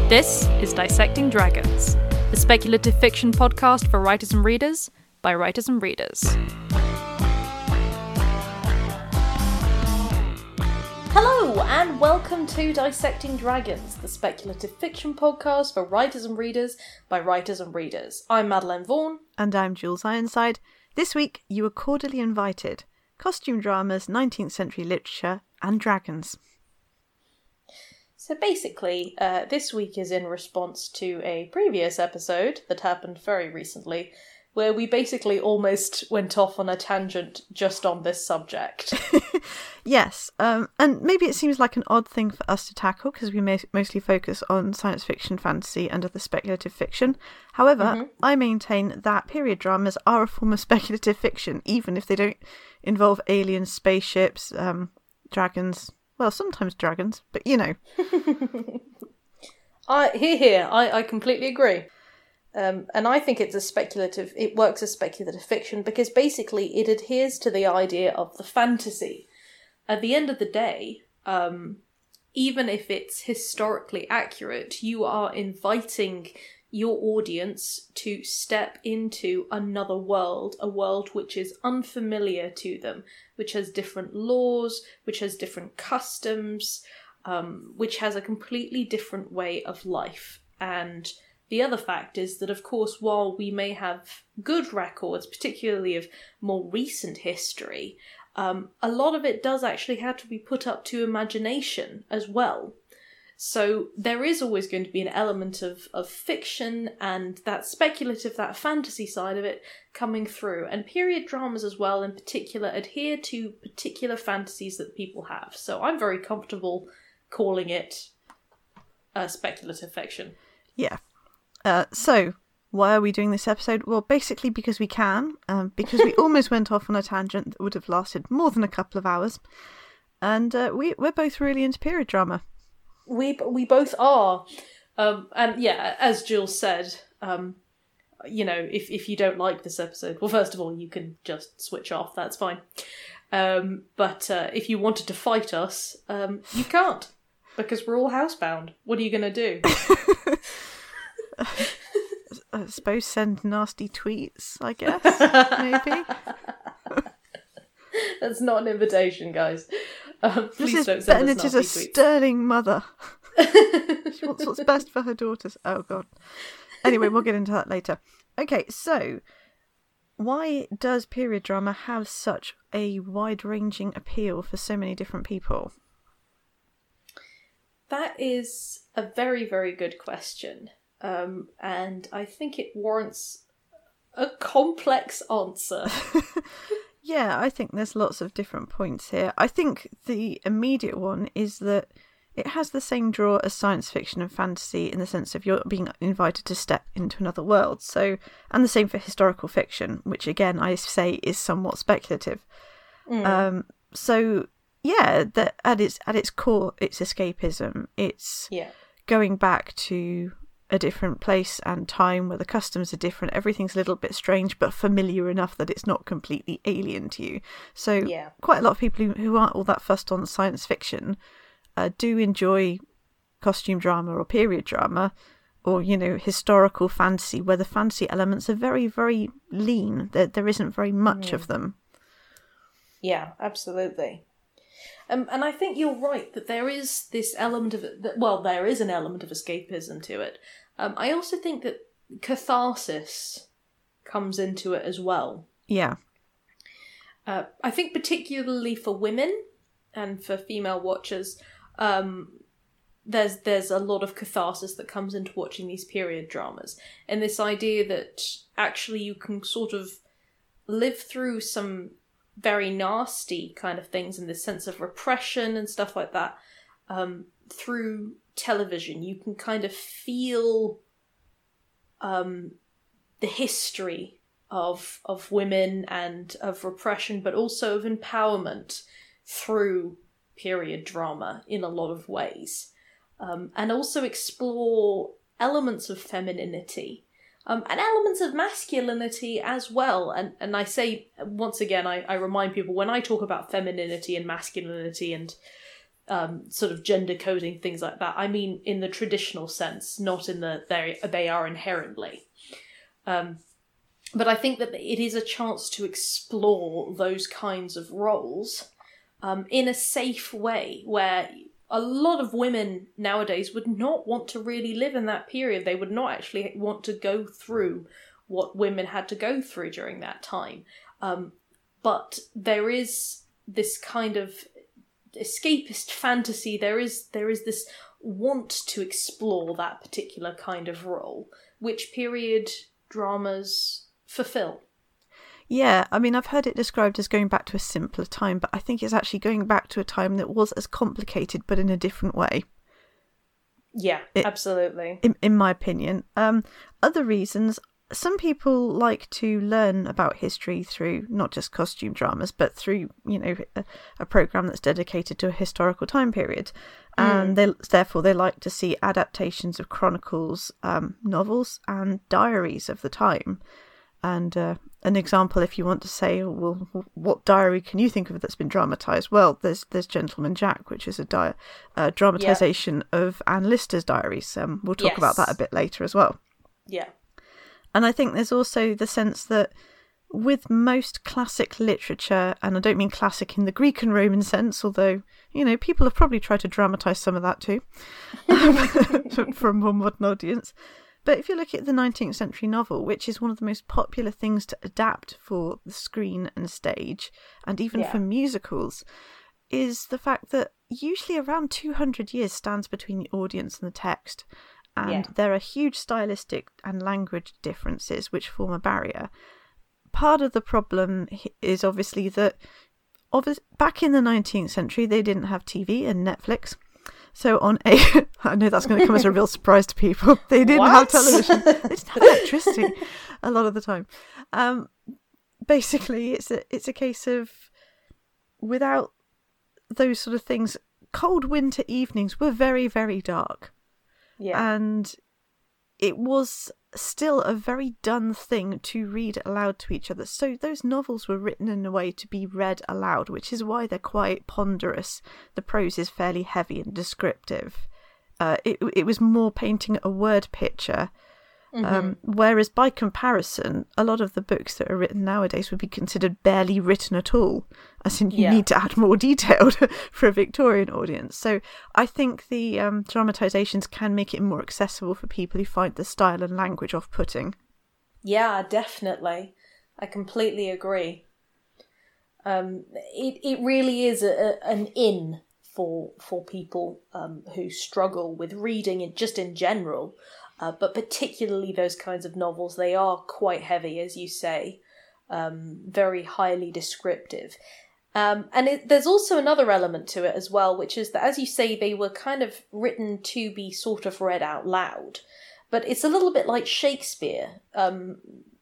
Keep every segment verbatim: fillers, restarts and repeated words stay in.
This is Dissecting Dragons, the speculative fiction podcast for writers and readers, by writers and readers. Hello, and welcome to Dissecting Dragons, the speculative fiction podcast for writers and readers, by writers and readers. I'm Madeleine Vaughan. And I'm Jules Ironside. This week, you are cordially invited. Costume dramas, nineteenth century literature, and dragons. So basically, uh, this week is in response to a previous episode that happened very recently, where we basically almost went off on a tangent just on this subject. Yes, um, and maybe it seems like an odd thing for us to tackle because we may- mostly focus on science fiction, fantasy, and other speculative fiction. However, mm-hmm. I maintain that period dramas are a form of speculative fiction, even if they don't involve aliens, spaceships, um, dragons. Well, sometimes dragons, but you know. I here, here. I, I completely agree. Um, and I think it's a speculative, it works as speculative fiction because basically it adheres to the idea of the fantasy. At the end of the day, um, even if it's historically accurate, you are inviting your audience to step into another world, a world which is unfamiliar to them, which has different laws, which has different customs, um, which has a completely different way of life. And the other fact is that, of course, while we may have good records, particularly of more recent history, um, a lot of it does actually have to be put up to imagination as well. So there is always going to be an element of, of fiction and that speculative, that fantasy side of it coming through. And period dramas as well, in particular, adhere to particular fantasies that people have. So I'm very comfortable calling it uh, speculative fiction. Yeah. Uh, so, why are we doing this episode? Well, basically because we can, um, because we almost went off on a tangent that would have lasted more than a couple of hours. And uh, we, we're both really into period drama. We we both are. Um, and yeah, as Jules said, um, you know, if, if you don't like this episode, well, first of all, you can just switch off, that's fine. Um, but uh, if you wanted to fight us, um, you can't, because we're all housebound. What are you going to do? I suppose send nasty tweets, I guess, maybe. That's not an invitation, guys. Um, please this don't is send us Bennett is nasty a tweets. sterling mother. She wants what's best for her daughters. Oh, God. Anyway, we'll get into that later. Okay, so why does period drama have such a wide-ranging appeal for so many different people? That is a very, very good question. Um, and I think it warrants a complex answer. Yeah, I think there's lots of different points here. I think the immediate one is that it has the same draw as science fiction and fantasy in the sense of you're being invited to step into another world. So, and the same for historical fiction, which again I say is somewhat speculative. Mm. Um, so yeah, that at its at its core, it's escapism. It's yeah. going back to a different place and time where the customs are different. Everything's a little bit strange but familiar enough that it's not completely alien to you. So yeah. quite a lot of people who, who aren't all that fussed on science fiction uh, do enjoy costume drama or period drama or, you know, historical fantasy where the fantasy elements are very, very lean. There, there isn't very much mm. of them. Yeah, absolutely. Um, and I think you're right that there is this element of, well, there is an element of escapism to it. Um, I also think that catharsis comes into it as well. Yeah. Uh, I think particularly for women and for female watchers, um, there's there's a lot of catharsis that comes into watching these period dramas. And this idea that actually you can sort of live through some very nasty kind of things in the sense of repression and stuff like that um, through television. You can kind of feel um, the history of of women and of repression, but also of empowerment through period drama in a lot of ways. Um, and also explore elements of femininity Um, and elements of masculinity as well. And and I say, once again, I, I remind people, when I talk about femininity and masculinity and um, sort of gender coding, things like that. I mean in the traditional sense, not in the they they are inherently. Um, but I think that it is a chance to explore those kinds of roles um, in a safe way, where a lot of women nowadays would not want to really live in that period. They would not actually want to go through what women had to go through during that time. Um, but there is this kind of escapist fantasy. There is there is this want to explore that particular kind of role, which period dramas fulfill. Yeah, I mean, I've heard it described as going back to a simpler time, but I think it's actually going back to a time that was as complicated, but in a different way. Yeah, it, absolutely. In, in my opinion. Um, other reasons, some people like to learn about history through not just costume dramas, but through, you know, a, a programme that's dedicated to a historical time period. And mm. they, therefore they like to see adaptations of chronicles, um, novels and diaries of the time. And uh, an example, if you want to say, oh, well, what diary can you think of that's been dramatised? Well, there's there's Gentleman Jack, which is a di- uh, dramatisation yeah. of Anne Lister's diaries. Um, we'll talk yes. about that a bit later as well. Yeah. And I think there's also the sense that with most classic literature, and I don't mean classic in the Greek and Roman sense, although, you know, people have probably tried to dramatise some of that too, for a more modern audience. But if you look at the nineteenth century novel, which is one of the most popular things to adapt for the screen and stage, and even yeah. for musicals, is the fact that usually around two hundred years stands between the audience and the text. And yeah. there are huge stylistic and language differences which form a barrier. Part of the problem is obviously that obvi- back in the nineteenth century, they didn't have T V and Netflix. So on a, I know that's going to come as a real surprise to people. They didn't what? have television. They didn't have electricity a lot of the time. Um, basically, it's a it's a case of without those sort of things, cold winter evenings were very, very dark. Yeah. And it was still a very done thing to read aloud to each other. So those novels were written in a way to be read aloud, which is why they're quite ponderous. The prose is fairly heavy and descriptive. Uh, it it was more painting a word picture. Mm-hmm. Um, whereas by comparison, a lot of the books that are written nowadays would be considered barely written at all, as in you yeah. need to add more detail for a Victorian audience. So I think the um, dramatisations can make it more accessible for people who find the style and language off-putting. Yeah, definitely. I completely agree. Um, it it really is a, a, an in for for people um, who struggle with reading it just in general. Uh, but particularly those kinds of novels, they are quite heavy, as you say, um, very highly descriptive. Um, and it, there's also another element to it as well, which is that, as you say, they were kind of written to be sort of read out loud. But it's a little bit like Shakespeare. Um,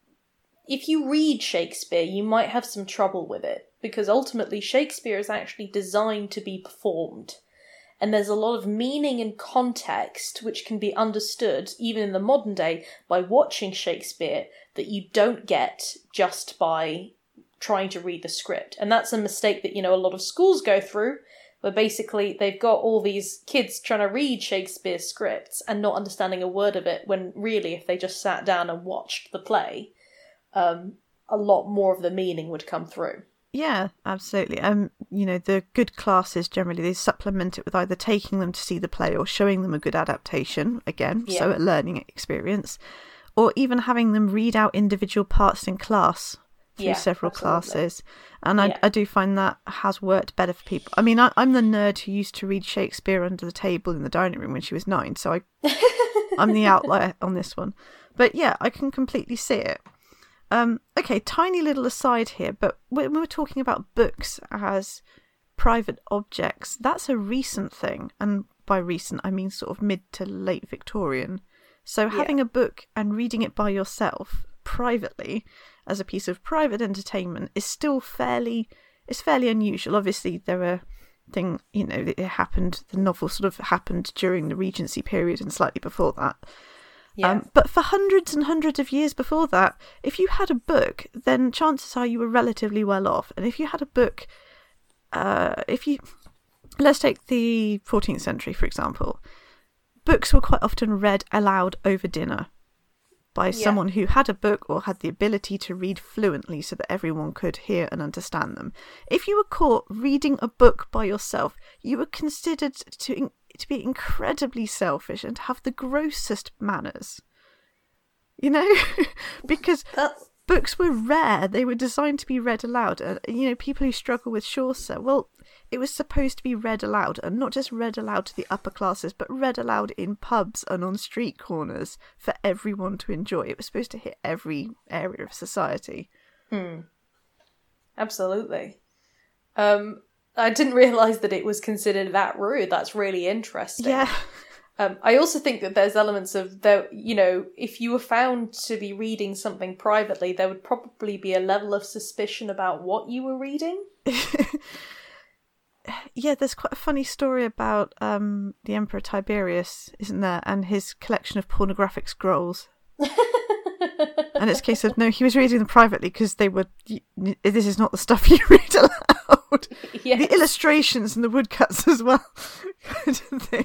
if you read Shakespeare, you might have some trouble with it, because ultimately Shakespeare is actually designed to be performed. And there's a lot of meaning and context which can be understood, even in the modern day, by watching Shakespeare, that you don't get just by trying to read the script. And that's a mistake that, you know, a lot of schools go through, where basically they've got all these kids trying to read Shakespeare's scripts and not understanding a word of it, when really if they just sat down and watched the play, um, a lot more of the meaning would come through. Yeah, absolutely. Um, you know, the good classes generally, they supplement it with either taking them to see the play or showing them a good adaptation, again, yeah. so a learning experience, or even having them read out individual parts in class through yeah, several absolutely. classes. And I, yeah. I do find that has worked better for people. I mean, I, I'm the nerd who used to read Shakespeare under the table in the dining room when she was nine, so I, I'm the outlier on this one. But yeah, I can completely see it. Um, okay, tiny little aside here, but when we're talking about books as private objects, that's a recent thing. And by recent, I mean sort of mid to late Victorian. So yeah. having a book and reading it by yourself privately as a piece of private entertainment is still fairly, it's fairly unusual. Obviously, there are things, you know, it happened, the novel sort of happened during the Regency period and slightly before that. Yeah. Um, but for hundreds and hundreds of years before that, if you had a book, then chances are you were relatively well off. And if you had a book, uh, if you let's take the fourteenth century, for example. Books were quite often read aloud over dinner by yeah. someone who had a book or had the ability to read fluently so that everyone could hear and understand them. If you were caught reading a book by yourself, you were considered to, to be incredibly selfish and to have the grossest manners. You know? Because That's... books were rare. They were designed to be read aloud. And, you know, people who struggle with Chaucer, well, it was supposed to be read aloud, and not just read aloud to the upper classes, but read aloud in pubs and on street corners for everyone to enjoy. It was supposed to hit every area of society. Hmm. Absolutely. Um, I didn't realise that it was considered that rude. That's really interesting. Yeah. Um, I also think that there's elements of, the, you know, if you were found to be reading something privately, there would probably be a level of suspicion about what you were reading. Yeah, there's quite a funny story about um, the Emperor Tiberius, isn't there, and his collection of pornographic scrolls. And it's a case of, no, he was reading them privately because they were, this is not the stuff you read aloud. Yes. The illustrations and the woodcuts as well. Kind of thing.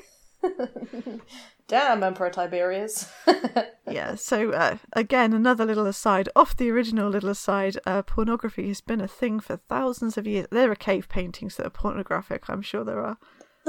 Damn, Emperor Tiberius. Yeah, so uh, again, another little aside, off the original little aside, uh, pornography has been a thing for thousands of years. There are cave paintings that are pornographic, I'm sure there are.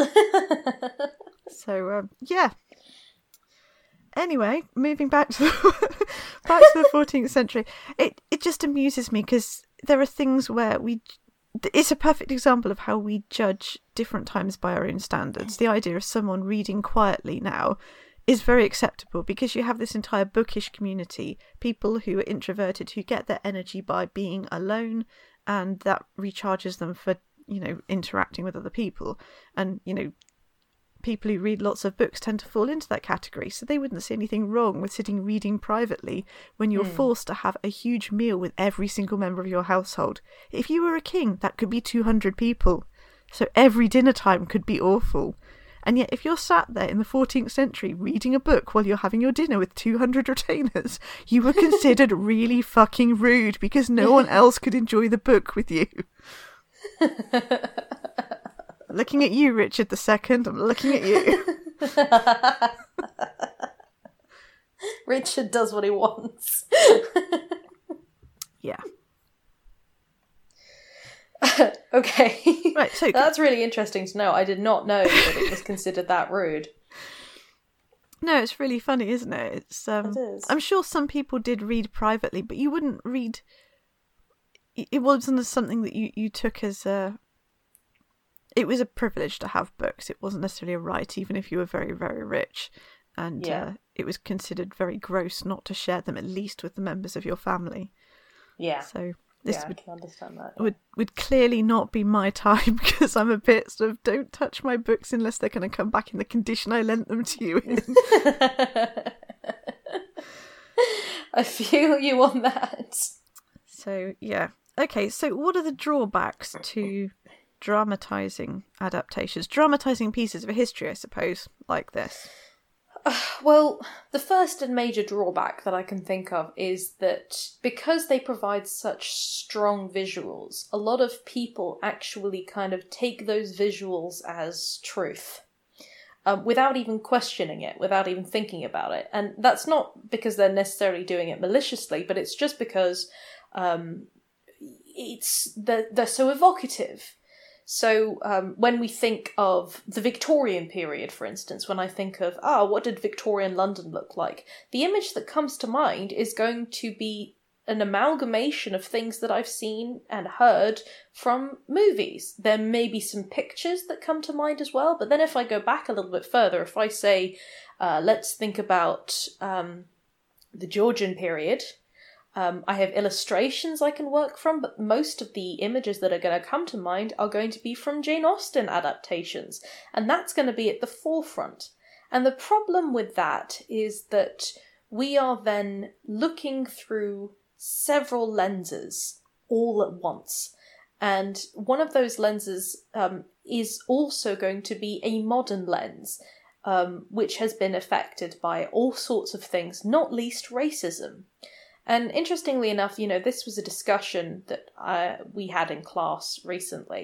So, um, yeah. Anyway, moving back to the, back to the fourteenth century, it, it just amuses me because there are things where we... It's a perfect example of how we judge different times by our own standards. The idea of someone reading quietly now is very acceptable because you have this entire bookish community, people who are introverted, who get their energy by being alone, and that recharges them for, you know, interacting with other people. And, you know, people who read lots of books tend to fall into that category, so they wouldn't see anything wrong with sitting reading privately when you're mm. forced to have a huge meal with every single member of your household. If you were a king, that could be two hundred people, so every dinner time could be awful. And yet if you're sat there in the fourteenth century reading a book while you're having your dinner with two hundred retainers, you were considered really fucking rude because no one else could enjoy the book with you. Looking at you, Richard the Second. I'm looking at you. Richard does what he wants. Yeah. Okay. Right, so that's really interesting to know. I did not know that it was considered that rude. No, it's really funny, isn't it? It's um it is. I'm sure some people did read privately, but you wouldn't read. It wasn't something that you, you took as a. It was a privilege to have books. It wasn't necessarily a right, even if you were very, very rich. And yeah. uh, it was considered very gross not to share them, at least with the members of your family. Yeah. So this yeah, would, I can understand that. Yeah. would would clearly not be my time because I'm a bit sort of, don't touch my books unless they're going to come back in the condition I lent them to you in. I feel you on that. So, yeah. Okay, so what are the drawbacks to dramatising adaptations, dramatising pieces of history, I suppose, like this? Uh, well, the first and major drawback that I can think of is that because they provide such strong visuals, a lot of people actually kind of take those visuals as truth. Um, without even questioning it, without even thinking about it. And that's not because they're necessarily doing it maliciously, but it's just because um, it's they're, they're so evocative. So um, when we think of the Victorian period, for instance, when I think of, ah, oh, what did Victorian London look like? The image that comes to mind is going to be an amalgamation of things that I've seen and heard from movies. There may be some pictures that come to mind as well, but then if I go back a little bit further, if I say, uh, let's think about um, the Georgian period, Um, I have illustrations I can work from, but most of the images that are going to come to mind are going to be from Jane Austen adaptations, and that's going to be at the forefront. And the problem with that is that we are then looking through several lenses all at once. And one of those lenses um, is also going to be a modern lens, um, which has been affected by all sorts of things, not least racism. And interestingly enough, you know, this was a discussion that uh, we had in class recently.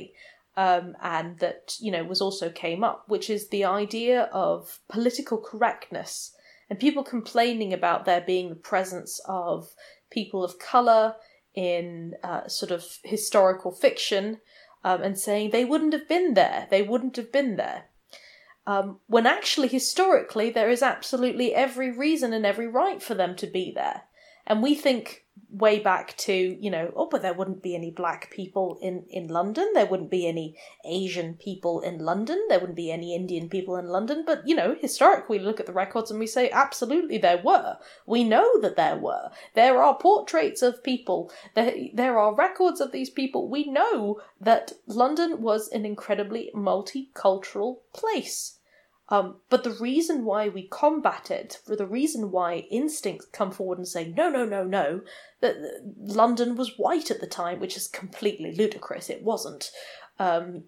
um, and that, you know, was also came up, which is the idea of political correctness and people complaining about there being the presence of people of colour in uh, sort of historical fiction, um, and saying they wouldn't have been there, they wouldn't have been there. Um, when actually, historically, there is absolutely every reason and every right for them to be there. And we think way back to, you know, oh, but there wouldn't be any black people in, in London, there wouldn't be any Asian people in London, there wouldn't be any Indian people in London. But, you know, historically, we look at the records and we say, absolutely, there were. We know that there were. There are portraits of people. There, there are records of these people. We know that London was an incredibly multicultural place. Um, but the reason why we combat it, for the reason why instincts come forward and say, no, no, no, no, that London was white at the time, which is completely ludicrous, it wasn't, um,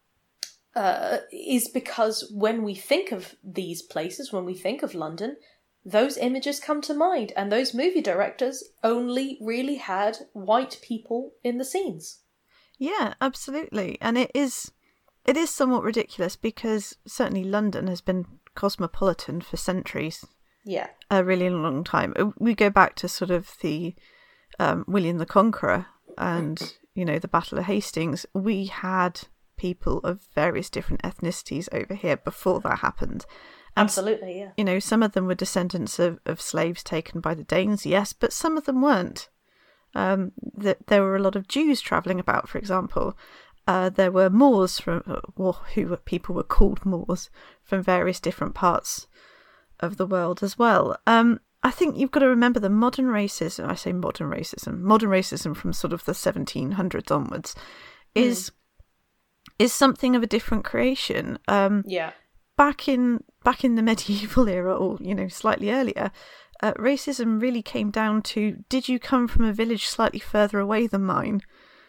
uh, is because when we think of these places, when we think of London, those images come to mind, and those movie directors only really had white people in the scenes. Yeah, absolutely. And it is... It is somewhat ridiculous because certainly London has been cosmopolitan for centuries. Yeah. A really long time. We go back to sort of the um, William the Conqueror and, you know, the Battle of Hastings. We had people of various different ethnicities over here before that happened. And, absolutely, yeah. You know, some of them were descendants of, of slaves taken by the Danes, yes, but some of them weren't. Um, that there were a lot of Jews travelling about, for example. Uh, there were Moors from, or who were, people were called Moors from various different parts of the world as well. Um, I think you've got to remember the modern racism. I say modern racism, modern racism from sort of the seventeen hundreds onwards, is mm. is something of a different creation. Um, yeah. Back in back in the medieval era, or you know, slightly earlier, uh, racism really came down to: did you come from a village slightly further away than mine?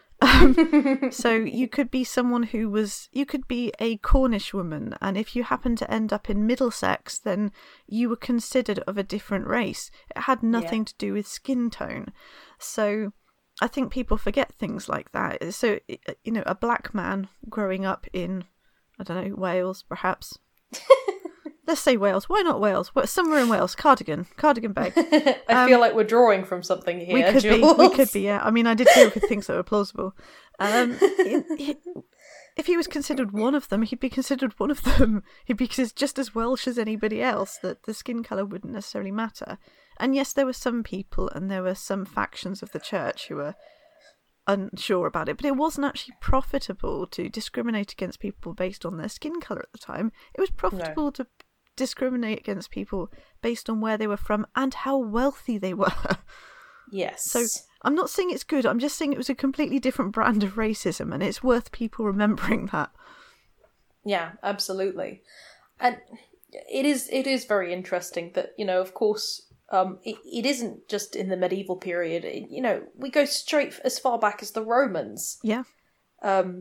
Um, so you could be someone who was, you could be a Cornish woman, and if you happened to end up in Middlesex, then you were considered of a different race. It had nothing yeah. to do with skin tone. So I think people forget things like that. So, you know, a black man growing up in, I don't know, Wales, perhaps. Let's say Wales. Why not Wales? Well, somewhere in Wales. Cardigan. Cardigan Bay. I um, feel like we're drawing from something here, We could Jules. be. We could be, yeah. I mean, I did deal with things that were plausible. Um, he, he, if he was considered one of them, he'd be considered one of them. He'd be just as Welsh as anybody else, that the skin colour wouldn't necessarily matter. And yes, there were some people and there were some factions of the church who were unsure about it, but it wasn't actually profitable to discriminate against people based on their skin colour at the time. It was profitable no. to discriminate against people based on where they were from and how wealthy they were. Yes. So I'm not saying it's good, I'm just saying it was a completely different brand of racism, and it's worth people remembering that. Yeah, absolutely. And it is it is very interesting that, you know, of course, um, it, it isn't just in the medieval period. It, you know, we go straight as far back as the Romans. Yeah. Um,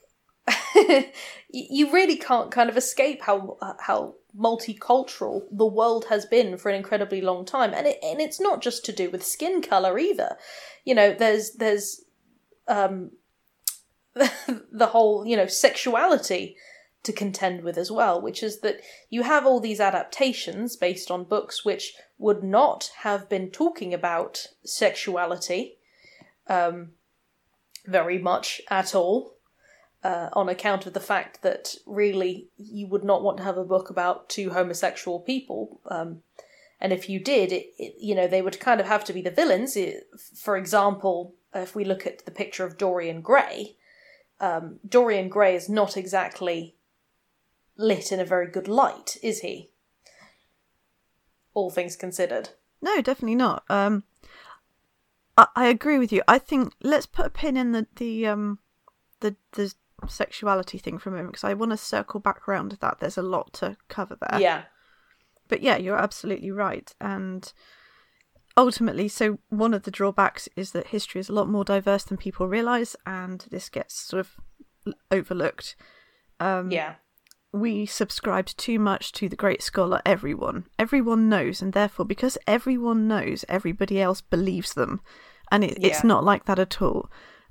you really can't kind of escape how how multicultural the world has been for an incredibly long time, and it and it's not just to do with skin color either. You know, there's there's um the whole, you know, sexuality to contend with as well, which is that you have all these adaptations based on books which would not have been talking about sexuality um very much at all. Uh, on account of the fact that really you would not want to have a book about two homosexual people. Um, and if you did, it, it, you know, they would kind of have to be the villains. It, for example, if we look at the picture of Dorian Gray, um, Dorian Gray is not exactly lit in a very good light, is he? All things considered. No, definitely not. Um, I, I agree with you. I think let's put a pin in the the um, the the sexuality thing for a moment, because I want to circle back around to that. There's a lot to cover there. Yeah. But yeah, you're absolutely right. And ultimately, so one of the drawbacks is that history is a lot more diverse than people realise, and this gets sort of overlooked. Um, yeah. We subscribed too much to the great scholar everyone. Everyone knows, and therefore, because everyone knows, everybody else believes them. And it, yeah. it's not like that at all.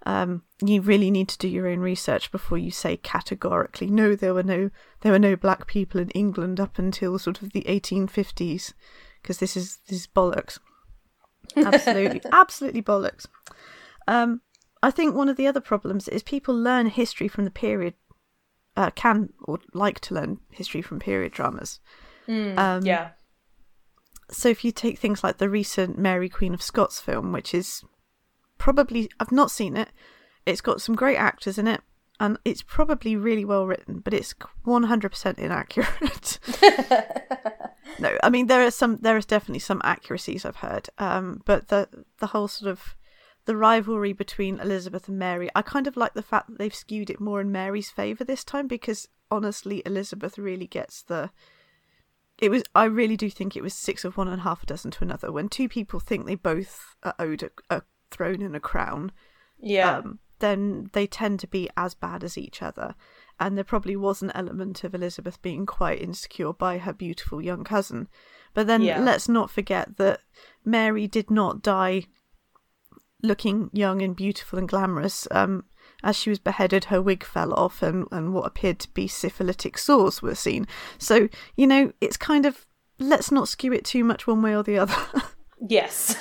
Um, you really need to do your own research before you say categorically, no, there were no there were no black people in England up until sort of the eighteen fifties, because this is this is bollocks. Absolutely, absolutely bollocks. Um, I think one of the other problems is people learn history from the period, uh, can or like to learn history from period dramas. Mm, um, yeah. So if you take things like the recent Mary Queen of Scots film, which is probably, I've not seen it, it's got some great actors in it, and it's probably really well written, but it's one hundred percent inaccurate. No, I mean, there are some, there is definitely some accuracies I've heard, um, but the the whole sort of, the rivalry between Elizabeth and Mary, I kind of like the fact that they've skewed it more in Mary's favour this time, because honestly, Elizabeth really gets the, it was, I really do think it was six of one and half a dozen to another. When two people think they both are owed a, a throne and a crown, yeah, um, then they tend to be as bad as each other. And there probably was an element of Elizabeth being quite insecure by her beautiful young cousin. But then yeah. let's not forget that Mary did not die looking young and beautiful and glamorous. Um, as she was beheaded, her wig fell off and, and what appeared to be syphilitic sores were seen. So, you know, it's kind of, let's not skew it too much one way or the other. Yes.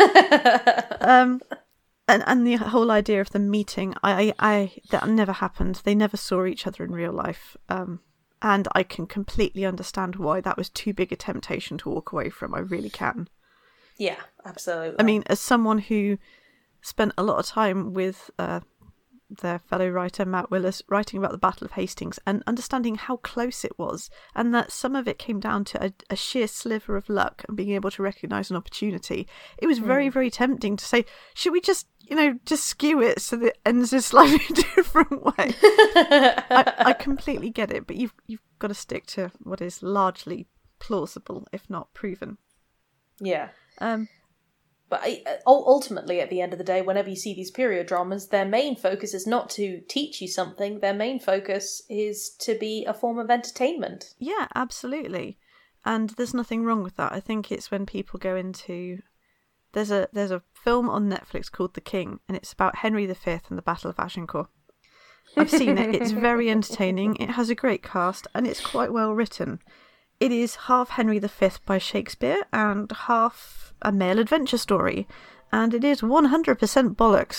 um, and and the whole idea of them meeting, I, I, I that never happened. They never saw each other in real life. Um, and I can completely understand why that was too big a temptation to walk away from. I really can. Yeah, absolutely. I mean, as someone who spent a lot of time with uh, their fellow writer Matt Willis writing about the Battle of Hastings and understanding how close it was, and that some of it came down to a, a sheer sliver of luck and being able to recognise an opportunity, it was very, mm. very tempting to say, should we just, you know, just skew it so that it ends a slightly different way? I, I completely get it, but you've you've got to stick to what is largely plausible, if not proven. Yeah. Um. But I, ultimately, at the end of the day, whenever you see these period dramas, their main focus is not to teach you something. Their main focus is to be a form of entertainment. Yeah, absolutely. And there's nothing wrong with that. I think it's when people go into... There's a there's a film on Netflix called The King, and it's about Henry the Fifth and the Battle of Agincourt. I've seen it. It's very entertaining. It has a great cast, and it's quite well written. It is half Henry the Fifth by Shakespeare and half a male adventure story, and it is one hundred percent bollocks.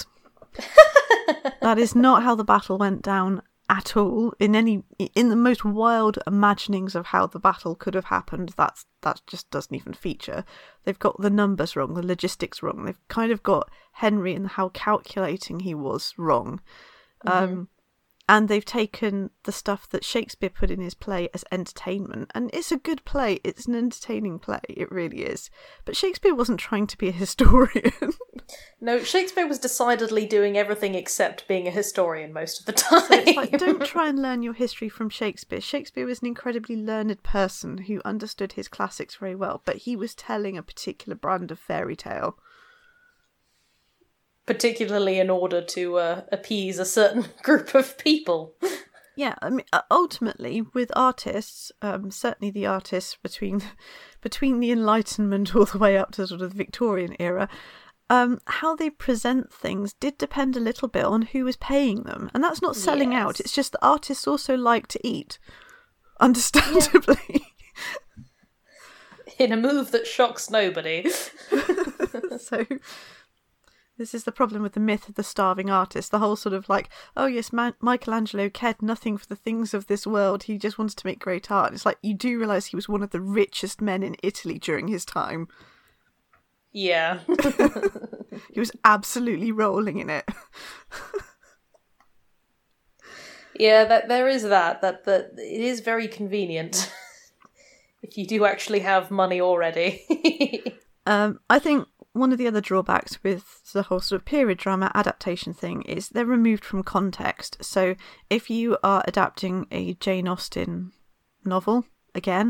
That is not how the battle went down at all. In any, in the most wild imaginings of how the battle could have happened, that's that just doesn't even feature. They've got the numbers wrong, the logistics wrong. They've kind of got Henry and how calculating he was wrong. Mm-hmm. Um, And they've taken the stuff that Shakespeare put in his play as entertainment. And it's a good play. It's an entertaining play. It really is. But Shakespeare wasn't trying to be a historian. No, Shakespeare was decidedly doing everything except being a historian most of the time. So it's like, don't try and learn your history from Shakespeare. Shakespeare was an incredibly learned person who understood his classics very well. But he was telling a particular brand of fairy tale. Particularly in order to uh, appease a certain group of people. Yeah, I mean, ultimately, with artists, um, certainly the artists between between the Enlightenment all the way up to sort of the Victorian era, um, how they present things did depend a little bit on who was paying them. And that's not selling yes. out, it's just that artists also like to eat, understandably. Yeah. In a move that shocks nobody. So... This is the problem with the myth of the starving artist. The whole sort of like, oh yes, Ma- Michelangelo cared nothing for the things of this world. He just wanted to make great art. It's like, you do realise he was one of the richest men in Italy during his time. Yeah. He was absolutely rolling in it. Yeah, that there is that. That, that it is very convenient. If you do actually have money already. um, I think... One of the other drawbacks with the whole sort of period drama adaptation thing is they're removed from context. So if you are adapting a Jane Austen novel, again,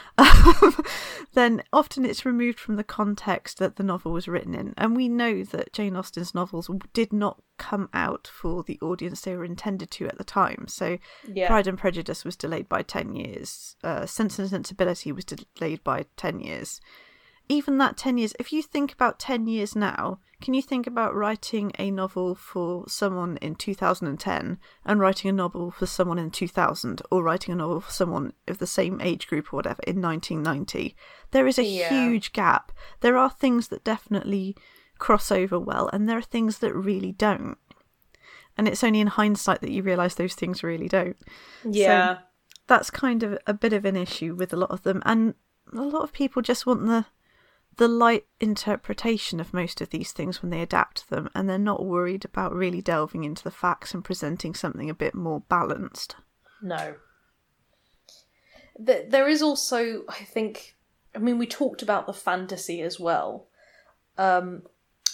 then often it's removed from the context that the novel was written in. And we know that Jane Austen's novels did not come out for the audience they were intended to at the time. So yeah. Pride and Prejudice was delayed by ten years. Uh, Sense and Sensibility was delayed by ten years. even that ten years, if you think about ten years now, can you think about writing a novel for someone in two thousand ten and writing a novel for someone in two thousand, or writing a novel for someone of the same age group or whatever in nineteen ninety? There is a yeah. huge gap. There are things that definitely cross over well, and there are things that really don't. And it's only in hindsight that you realise those things really don't. Yeah. So that's kind of a bit of an issue with a lot of them. And a lot of people just want the the light interpretation of most of these things when they adapt them, and they're not worried about really delving into the facts and presenting something a bit more balanced. No. There is also, I think, I mean, we talked about the fantasy as well, um,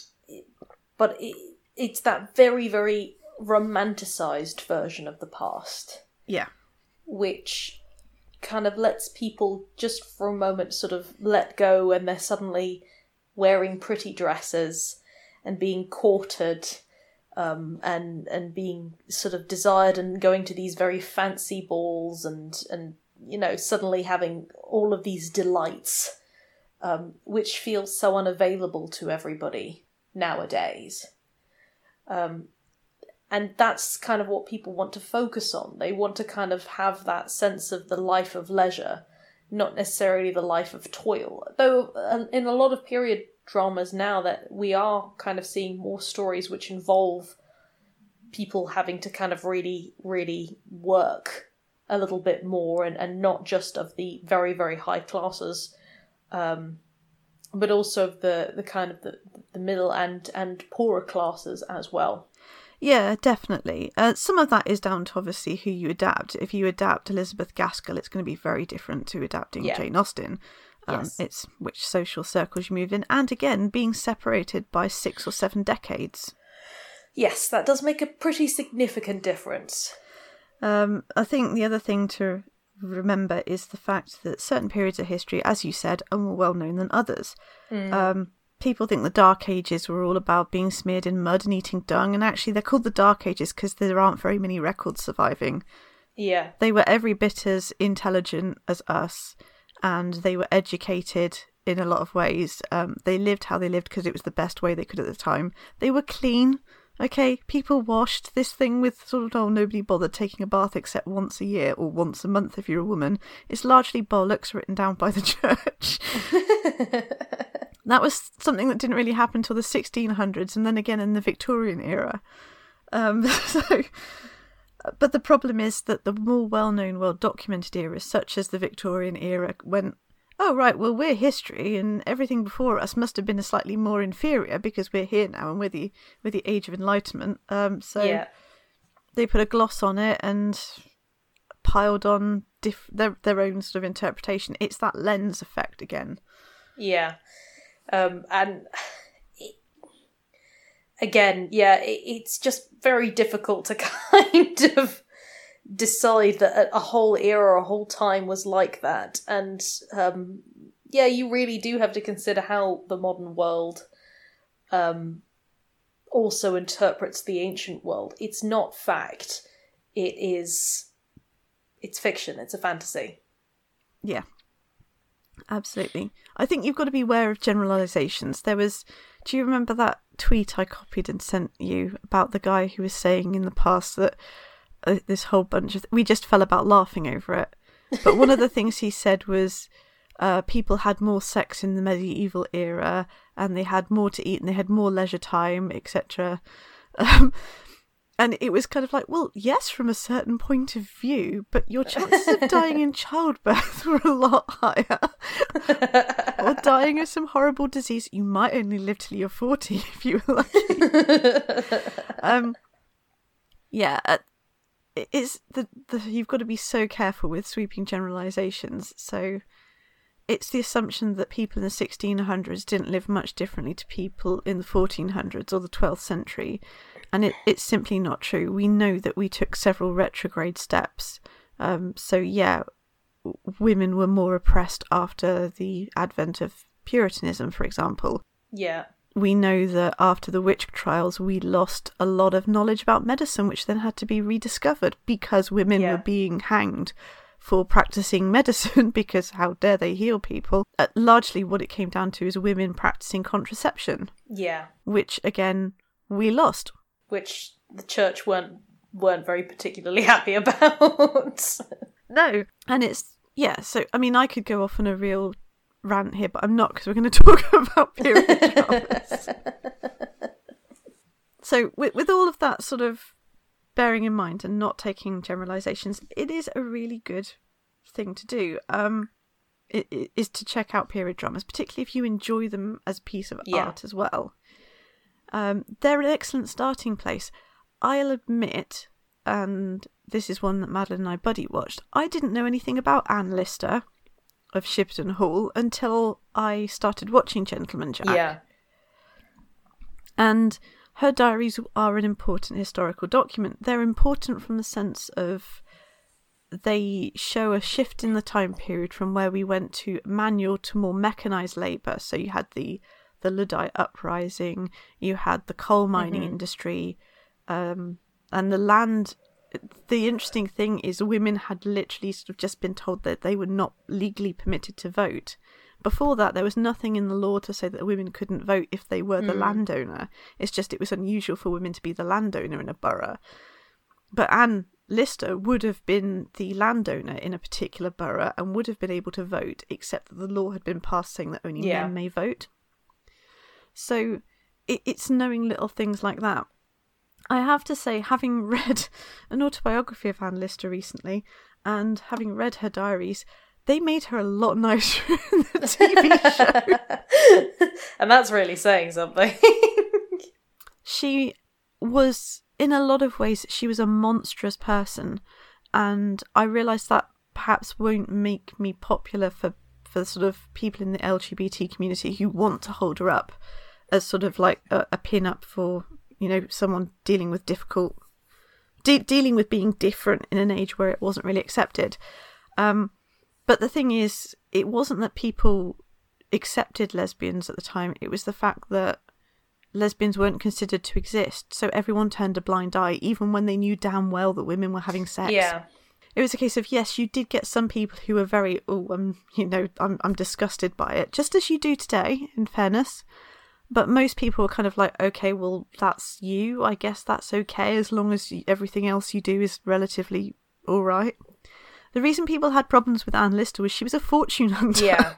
but it, it's that very, very romanticised version of the past. Yeah. Which kind of lets people just for a moment sort of let go, and they're suddenly wearing pretty dresses and being courted um, and and being sort of desired and going to these very fancy balls and, and you know, suddenly having all of these delights, um, which feel so unavailable to everybody nowadays. Um, And that's kind of what people want to focus on. They want to kind of have that sense of the life of leisure, not necessarily the life of toil. Though in a lot of period dramas now that we are kind of seeing more stories which involve people having to kind of really, really work a little bit more, and, and not just of the very, very high classes, um, but also of the, the kind of the, the middle and, and poorer classes as well. Yeah, definitely. Uh, some of that is down to obviously who you adapt. If you adapt Elizabeth Gaskell, it's going to be very different to adapting yeah. Jane Austen. Um, yes. It's which social circles you move in, and again, being separated by six or seven decades. Yes, that does make a pretty significant difference. Um, I think the other thing to remember is the fact that certain periods of history, as you said, are more well known than others. Mm. Um, People think the Dark Ages were all about being smeared in mud and eating dung, and actually they're called the Dark Ages because there aren't very many records surviving. Yeah. They were every bit as intelligent as us, and they were educated in a lot of ways. Um, they lived how they lived because it was the best way they could at the time. They were clean. Okay, people washed. This thing with sort of, oh, nobody bothered taking a bath except once a year or once a month if you're a woman. It's largely bollocks written down by the church. That was something that didn't really happen until the sixteen hundreds, and then again in the Victorian era. Um, so, but the problem is that the more well-known, well-documented eras, such as the Victorian era, went, oh, right, well, we're history, and everything before us must have been a slightly more inferior because we're here now and we're the, we're the Age of Enlightenment. Um, so yeah. They put a gloss on it and piled on diff- their, their own sort of interpretation. It's that lens effect again. Yeah. Um, and it, again, yeah, it, it's just very difficult to kind of decide that a whole era, a whole time was like that. And um, yeah, you really do have to consider how the modern world um, also interprets the ancient world. It's not fact. It is, it's fiction. It's a fantasy. Yeah. Absolutely. I think you've got to be aware of generalisations. There was, do you remember that tweet I copied and sent you about the guy who was saying in the past that uh, this whole bunch of, we just fell about laughing over it. But one of the things he said was uh, people had more sex in the medieval era, and they had more to eat, and they had more leisure time, et cetera. Um, And it was kind of like, well, yes, from a certain point of view, but your chances of dying in childbirth were a lot higher. Or dying of some horrible disease. You might only live till you're forty if you were lucky. um, yeah, it's the, the you've got to be so careful with sweeping generalisations. So it's the assumption that people in the sixteen hundreds didn't live much differently to people in the fourteen hundreds or the twelfth century. And it, it's simply not true. We know that we took several retrograde steps. Um, so, yeah, women were more oppressed after the advent of Puritanism, for example. Yeah. We know that after the witch trials, we lost a lot of knowledge about medicine, which then had to be rediscovered because women yeah. were being hanged for practicing medicine, because how dare they heal people. Uh, largely what it came down to is women practicing contraception. Yeah. Which, again, we lost. Which the church weren't weren't very particularly happy about. No. And it's, yeah, so, I mean, I could go off on a real rant here, but I'm not, because we're going to talk about period dramas. So, with, with all of that sort of bearing in mind and not taking generalisations, it is a really good thing to do. Um, it, it is to check out period dramas, particularly if you enjoy them as a piece of yeah. art as well. Um, they're an excellent starting place. I'll admit, and this is one that Madeline and I buddy watched, I didn't know anything about Anne Lister of Shipton Hall until I started watching Gentleman Jack. Yeah. And her diaries are an important historical document. They're important from the sense of they show a shift in the time period from where we went to manual to more mechanised labour. So you had the, the Luddite uprising, you had the coal mining mm-hmm. industry, um, and the land. The interesting thing is women had literally sort of just been told that they were not legally permitted to vote. Before that, there was nothing in the law to say that women couldn't vote if they were the mm. landowner. It's just it was unusual for women to be the landowner in a borough. But Anne Lister would have been the landowner in a particular borough and would have been able to vote, except that the law had been passed saying that only yeah. men may vote. So it, it's knowing little things like that. I have to say, having read an autobiography of Anne Lister recently and having read her diaries, they made her a lot nicer in the T V show. And that's really saying something. She was, in a lot of ways, she was a monstrous person. And I realise that perhaps won't make me popular for, for sort of people in the L G B T community who want to hold her up as sort of like a, a pin-up for, you know, someone dealing with difficult, de- dealing with being different in an age where it wasn't really accepted. Um... But the thing is, it wasn't that people accepted lesbians at the time. It was the fact that lesbians weren't considered to exist. So everyone turned a blind eye, even when they knew damn well that women were having sex. Yeah. It was a case of, yes, you did get some people who were very, oh, um, you know, I'm, I'm disgusted by it. Just as you do today, in fairness. But most people were kind of like, okay, well, that's you. I guess that's okay, as long as everything else you do is relatively all right. The reason people had problems with Anne Lister was she was a fortune hunter. Yeah.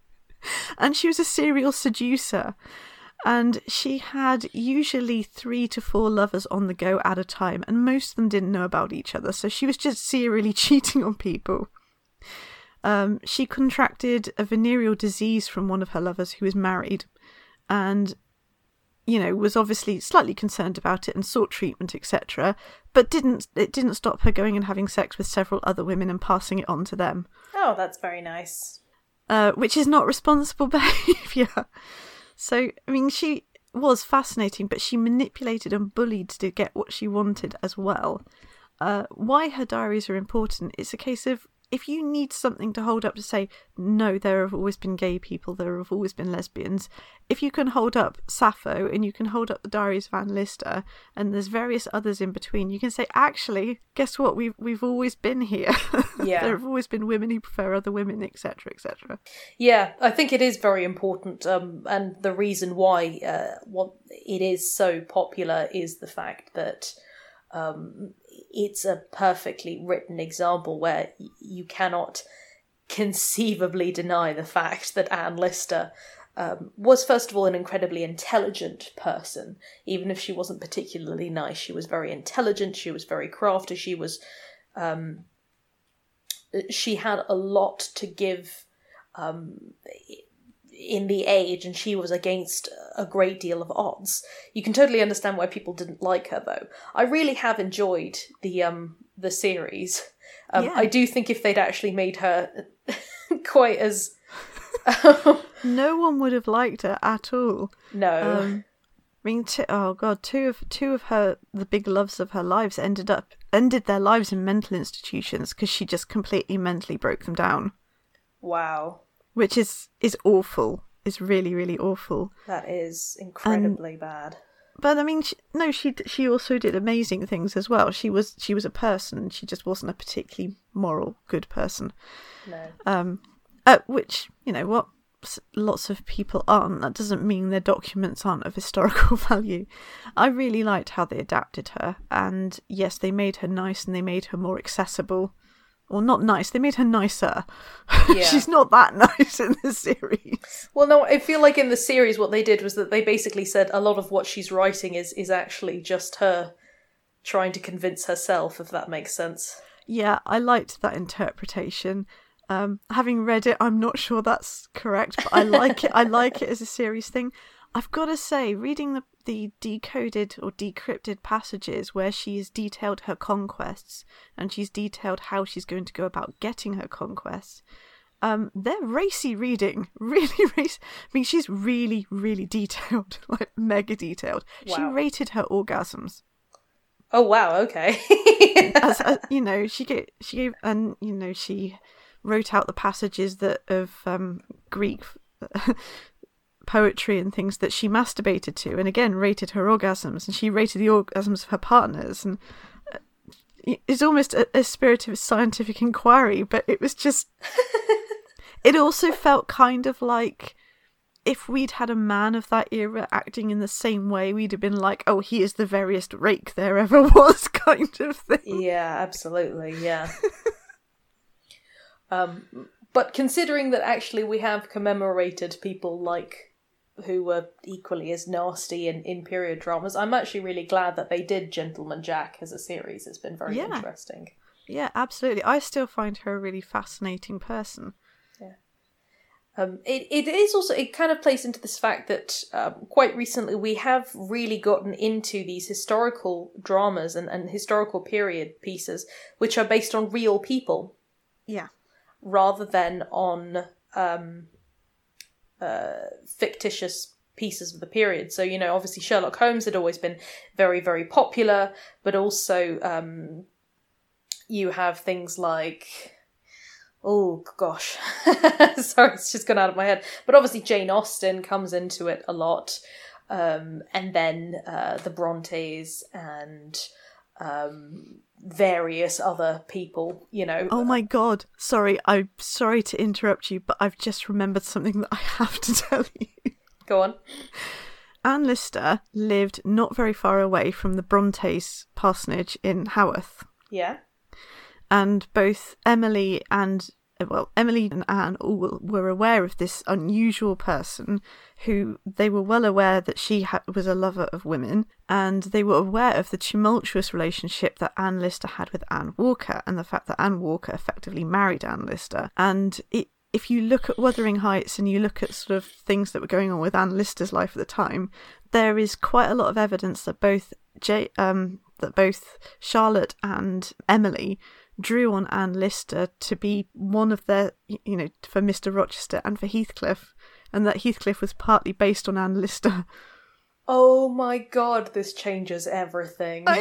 And she was a serial seducer. And she had usually three to four lovers on the go at a time, and most of them didn't know about each other. So she was just serially cheating on people. Um, she contracted a venereal disease from one of her lovers who was married, and, you know, was obviously slightly concerned about it and sought treatment, et cetera. But didn't it didn't stop her going and having sex with several other women and passing it on to them. Oh, that's very nice. Uh, which is not responsible behaviour. So, I mean, she was fascinating, but she manipulated and bullied to get what she wanted as well. Uh, why her diaries are important, it's a case of, if you need something to hold up to say, no, there have always been gay people, there have always been lesbians, if you can hold up Sappho and you can hold up the diaries of Anne Lister, and there's various others in between, you can say, actually, guess what, we've, we've always been here. Yeah. There have always been women who prefer other women, et cetera, et cetera. Yeah, I think it is very important, um, and the reason why uh, what it is so popular is the fact that um, it's a perfectly written example where y- you cannot conceivably deny the fact that Anne Lister um, was, first of all, an incredibly intelligent person. Even if she wasn't particularly nice, she was very intelligent, she was very crafty, she was... Um, she had a lot to give um, in the age, and she was against a great deal of odds. You can totally understand why people didn't like her, though. I really have enjoyed the um the series. Um, yeah. I do think if they'd actually made her quite as... No one would have liked her at all. No. Um, I mean, t- oh god, two of two of her the big loves of her lives ended up ended their lives in mental institutions because she just completely mentally broke them down. Wow. Which is is awful. Is really really awful. That is incredibly and bad. but I mean, she, no, she she also did amazing things as well. She was she was a person. She just wasn't a particularly moral good person. No. Um, uh, which, you know what, lots of people aren't. That doesn't mean their documents aren't of historical value. I really liked how they adapted her, and yes, they made her nice and they made her more accessible. Or not nice, they made her nicer. Yeah. She's not that nice in the series. Well, no, I feel like in the series what they did was that they basically said a lot of what she's writing is, is actually just her trying to convince herself, if that makes sense. Yeah, I liked that interpretation. Um, having read it, I'm not sure that's correct, but I like it. I like it as a series thing. I've got to say, reading the, the decoded or decrypted passages where she's detailed her conquests and she's detailed how she's going to go about getting her conquests, um, they're racy reading. Really racy. I mean, she's really, really detailed, like mega detailed. Wow. She rated her orgasms. Oh, wow, okay. as, as, you know, she gave, she gave, and, you know, she wrote out the passages that of um, Greek poetry and things that she masturbated to, and again rated her orgasms, and she rated the orgasms of her partners, and it's almost a, a spirit of scientific inquiry, but it was just it also felt kind of like if we'd had a man of that era acting in the same way, we'd have been like, oh, he is the veriest rake there ever was, kind of thing. Yeah, absolutely, yeah. um but considering that actually we have commemorated people like who were equally as nasty in, in period dramas, I'm actually really glad that they did Gentleman Jack as a series. It's been very yeah. interesting. Yeah, absolutely. I still find her a really fascinating person. Yeah. Um, it, it is also, it kind of plays into this fact that um, quite recently we have really gotten into these historical dramas and, and historical period pieces, which are based on real people. Yeah. Rather than on um, uh, fictitious pieces of the period. So, you know, obviously Sherlock Holmes had always been very, very popular, but also um, you have things like, oh gosh, sorry, it's just gone out of my head. But obviously Jane Austen comes into it a lot, um, and then uh, the Brontes and um, various other people, you know. Oh my god, sorry, I'm sorry to interrupt you, but I've just remembered something that I have to tell you. Go on. Anne Lister lived not very far away from the Brontes' parsonage in Haworth. Yeah. And both Emily and, well, Emily and Anne all were aware of this unusual person who they were well aware that she ha- was a lover of women, and they were aware of the tumultuous relationship that Anne Lister had with Anne Walker and the fact that Anne Walker effectively married Anne Lister. And it, if you look at Wuthering Heights and you look at sort of things that were going on with Anne Lister's life at the time, there is quite a lot of evidence that both J- um, that both Charlotte and Emily drew on Anne Lister to be one of their, you know, for Mister Rochester and for Heathcliff, and that Heathcliff was partly based on Anne Lister. Oh my god, this changes everything. I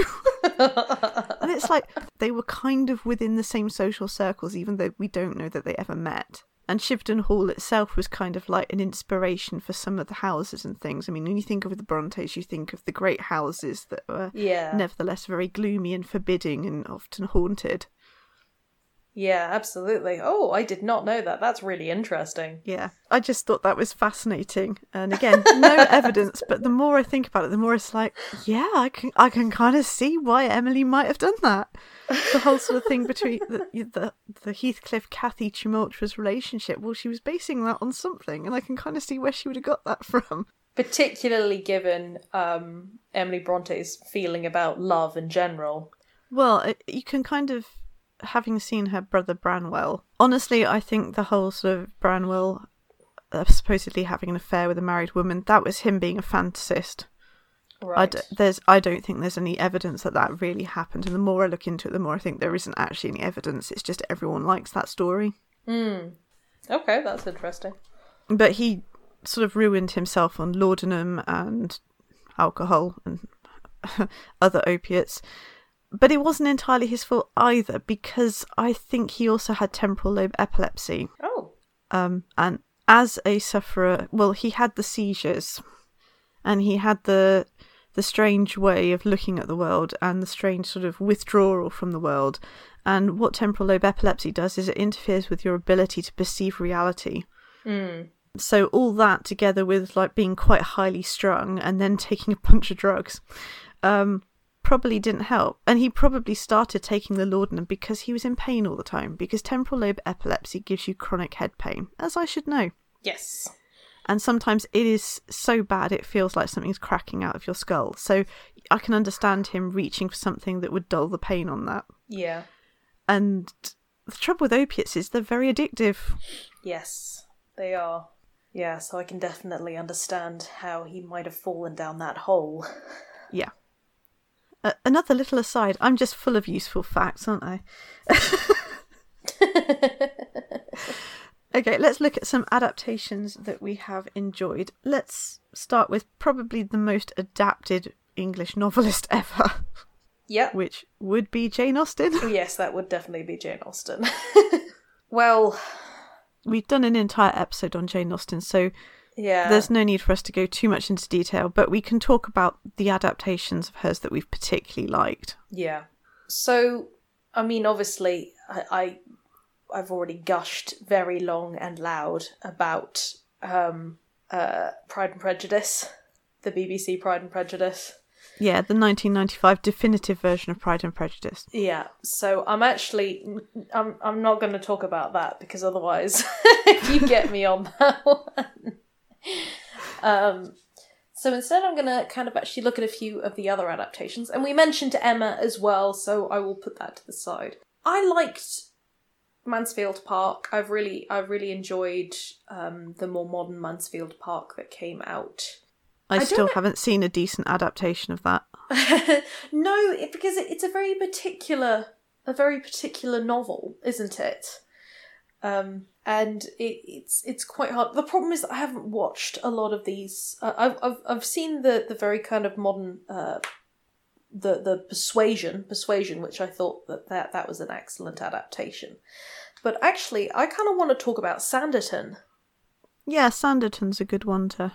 know. And it's like, they were kind of within the same social circles, even though we don't know that they ever met. And Shibden Hall itself was kind of like an inspiration for some of the houses and things. I mean, when you think of the Brontes, you think of the great houses that were yeah. nevertheless very gloomy and forbidding and often haunted. Yeah, absolutely. Oh, I did not know that. That's really interesting. Yeah, I just thought that was fascinating. And again, no evidence, but the more I think about it, the more it's like, yeah, I can I can kind of see why Emily might have done that. The whole sort of thing between the the, the Heathcliff-Cathy tumultuous relationship, well, she was basing that on something, and I can kind of see where she would have got that from. Particularly given um, Emily Bronte's feeling about love in general. Well, it, you can kind of, having seen her brother Branwell, honestly, I think the whole sort of Branwell uh, supposedly having an affair with a married woman, that was him being a fantasist. Right. I, d- there's, I don't think there's any evidence that that really happened, and the more I look into it, the more I think there isn't actually any evidence. It's just everyone likes that story. Hmm. Okay, that's interesting. But he sort of ruined himself on laudanum and alcohol and other opiates. But it wasn't entirely his fault either, because I think he also had temporal lobe epilepsy. Oh. Um, and as a sufferer, well, he had the seizures. and he had the the strange way of looking at the world and the strange sort of withdrawal from the world. And what temporal lobe epilepsy does is it interferes with your ability to perceive reality. Mm. So all that together with like being quite highly strung and then taking a bunch of drugs um, probably didn't help. And he probably started taking the laudanum because he was in pain all the time, because temporal lobe epilepsy gives you chronic head pain, as I should know. Yes. And sometimes it is so bad it feels like something's cracking out of your skull. So I can understand him reaching for something that would dull the pain on that. Yeah. And the trouble with opiates is they're very addictive. Yes, they are. Yeah, so I can definitely understand how he might have fallen down that hole. Yeah. Uh, another little aside, I'm just full of useful facts, aren't I? Okay, let's look at some adaptations that we have enjoyed. Let's start with probably the most adapted English novelist ever. Yep. Which would be Jane Austen. Yes, that would definitely be Jane Austen. Well... We've done an entire episode on Jane Austen, so yeah, there's no need for us to go too much into detail, but we can talk about the adaptations of hers that we've particularly liked. Yeah. So, I mean, obviously, I... I I've already gushed very long and loud about um, uh, Pride and Prejudice, the B B C Pride and Prejudice. Yeah, the nineteen ninety-five definitive version of Pride and Prejudice. Yeah, so I'm actually, I'm I'm not going to talk about that because otherwise you get me on that one. um, so instead I'm going to kind of actually look at a few of the other adaptations. And we mentioned Emma as well, so I will put that to the side. I liked Mansfield Park. I've really, I've really enjoyed um, the more modern Mansfield Park that came out. I, I still haven't seen a decent adaptation of that. No, it, because it, it's a very particular, a very particular novel, isn't it? Um, and it, it's it's quite hard. The problem is that I haven't watched a lot of these. Uh, I've I've I've seen the the very kind of modern. Uh, the the persuasion persuasion which I thought that, that that was an excellent adaptation, but actually I kind of want to talk about Sanditon. Yeah, Sanditon's a good one to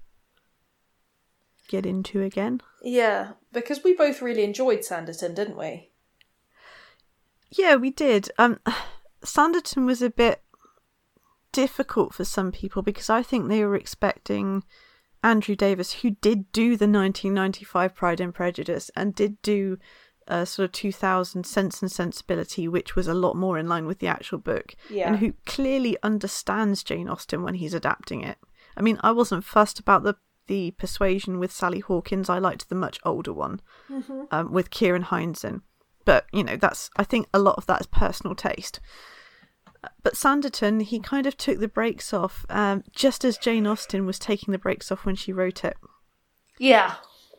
get into again. Yeah, because we both really enjoyed Sanditon, didn't we? Yeah, we did. um Sanditon was a bit difficult for some people because I think they were expecting Andrew Davis, who did do the nineteen ninety-five Pride and Prejudice and did do a sort of two thousand Sense and Sensibility, which was a lot more in line with the actual book, Yeah. and who clearly understands Jane Austen when he's adapting it. I mean, I wasn't fussed about the, the Persuasion with Sally Hawkins. I liked the much older one, Mm-hmm. um, with Kieran Hines in. But, you know, that's I think a lot of that is personal taste. But Sanditon, he kind of took the brakes off, um, just as Jane Austen was taking the brakes off when she wrote it. Yeah.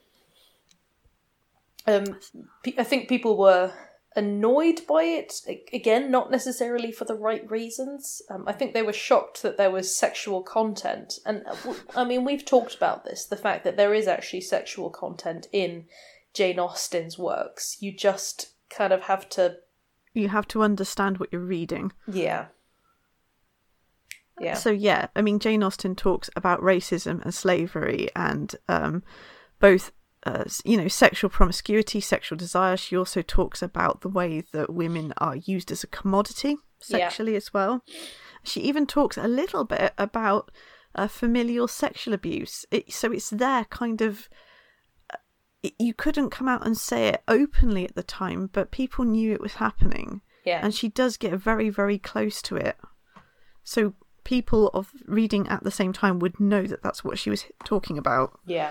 Um, pe- I think people were annoyed by it. A- Again, not necessarily for the right reasons. Um, I think they were shocked that there was sexual content. And, uh, w- I mean, we've talked about this, the fact that there is actually sexual content in Jane Austen's works. You just kind of have to... You have to understand what you're reading. Yeah. Yeah. So, yeah, I mean, Jane Austen talks about racism and slavery and um, both, uh, you know, sexual promiscuity, sexual desire. She also talks about the way that women are used as a commodity sexually as well. She even talks a little bit about uh, familial sexual abuse. It, so it's there kind of... You couldn't come out and say it openly at the time, but people knew it was happening. Yeah. And she does get very, very close to it. So people of reading at the same time would know that that's what she was talking about. Yeah.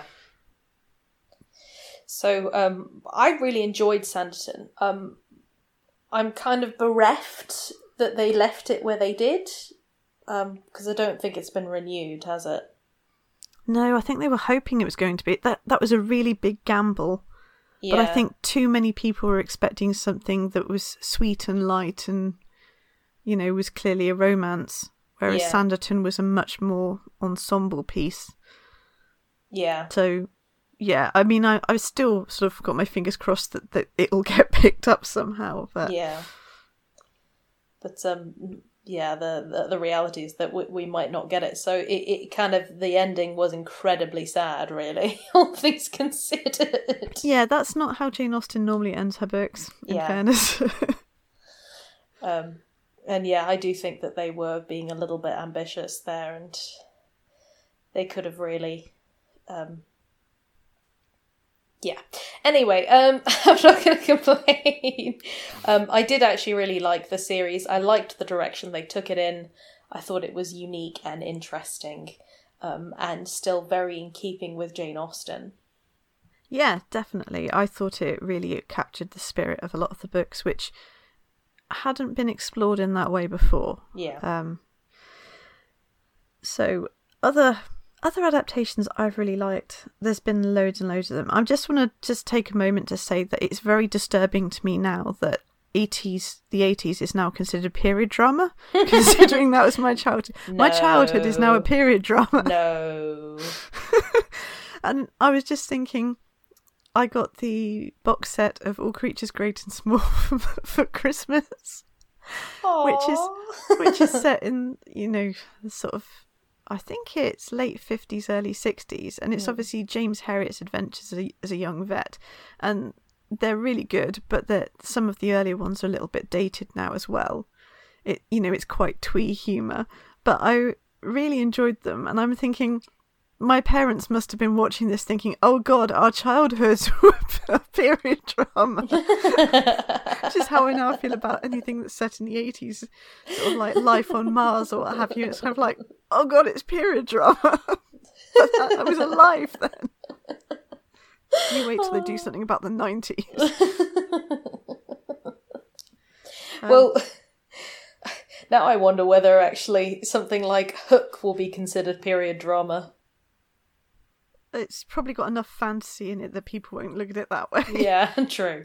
So um, I really enjoyed Sanditon. Um, I'm kind of bereft that they left it where they did, because um, I don't think it's been renewed, has it? No, I think they were hoping it was going to be. That that was a really big gamble. Yeah. But I think too many people were expecting something that was sweet and light and, you know, was clearly a romance. Whereas Yeah. Sanditon was a much more ensemble piece. Yeah. So, yeah, I mean, I, I've still sort of got my fingers crossed that, that it'll get picked up somehow. But Yeah. But, um, yeah, the, the, the reality is that we, we might not get it. So it, it kind of, the ending was incredibly sad, really, all things considered. Yeah, that's not how Jane Austen normally ends her books, in Yeah. fairness. um, and yeah, I do think that they were being a little bit ambitious there, and they could have really... Um, yeah. Anyway, um, I'm not going to complain. um, I did actually really like the series. I liked the direction they took it in. I thought it was unique and interesting, um, and still very in keeping with Jane Austen. Yeah, definitely. I thought it really captured the spirit of a lot of the books, which hadn't been explored in that way before. Yeah. Um. So other. Other adaptations I've really liked, there's been loads and loads of them. I just want to just take a moment to say that it's very disturbing to me now that eighties, the eighties is now considered period drama, considering that was my childhood. No. My childhood is now a period drama. No. And I was just thinking, I got the box set of All Creatures Great and Small for, for Christmas, Aww. which is which is set in, you know, the sort of, I think it's late fifties, early sixties, and it's mm. obviously James Herriot's adventures as a, as a young vet, and they're really good, but some of the earlier ones are a little bit dated now as well. It, you know, it's quite twee humour, but I really enjoyed them, and I'm thinking, my parents must have been watching this thinking, oh God, our childhoods were a period drama. Which is how I now feel about anything that's set in the eighties, sort of like Life on Mars or what have you. It's kind of like, oh God, it's period drama. I, I was alive then. You wait till they do something about the nineties. um, well, now I wonder whether actually something like Hook will be considered period drama. It's probably got enough fantasy in it that people won't look at it that way. Yeah, true.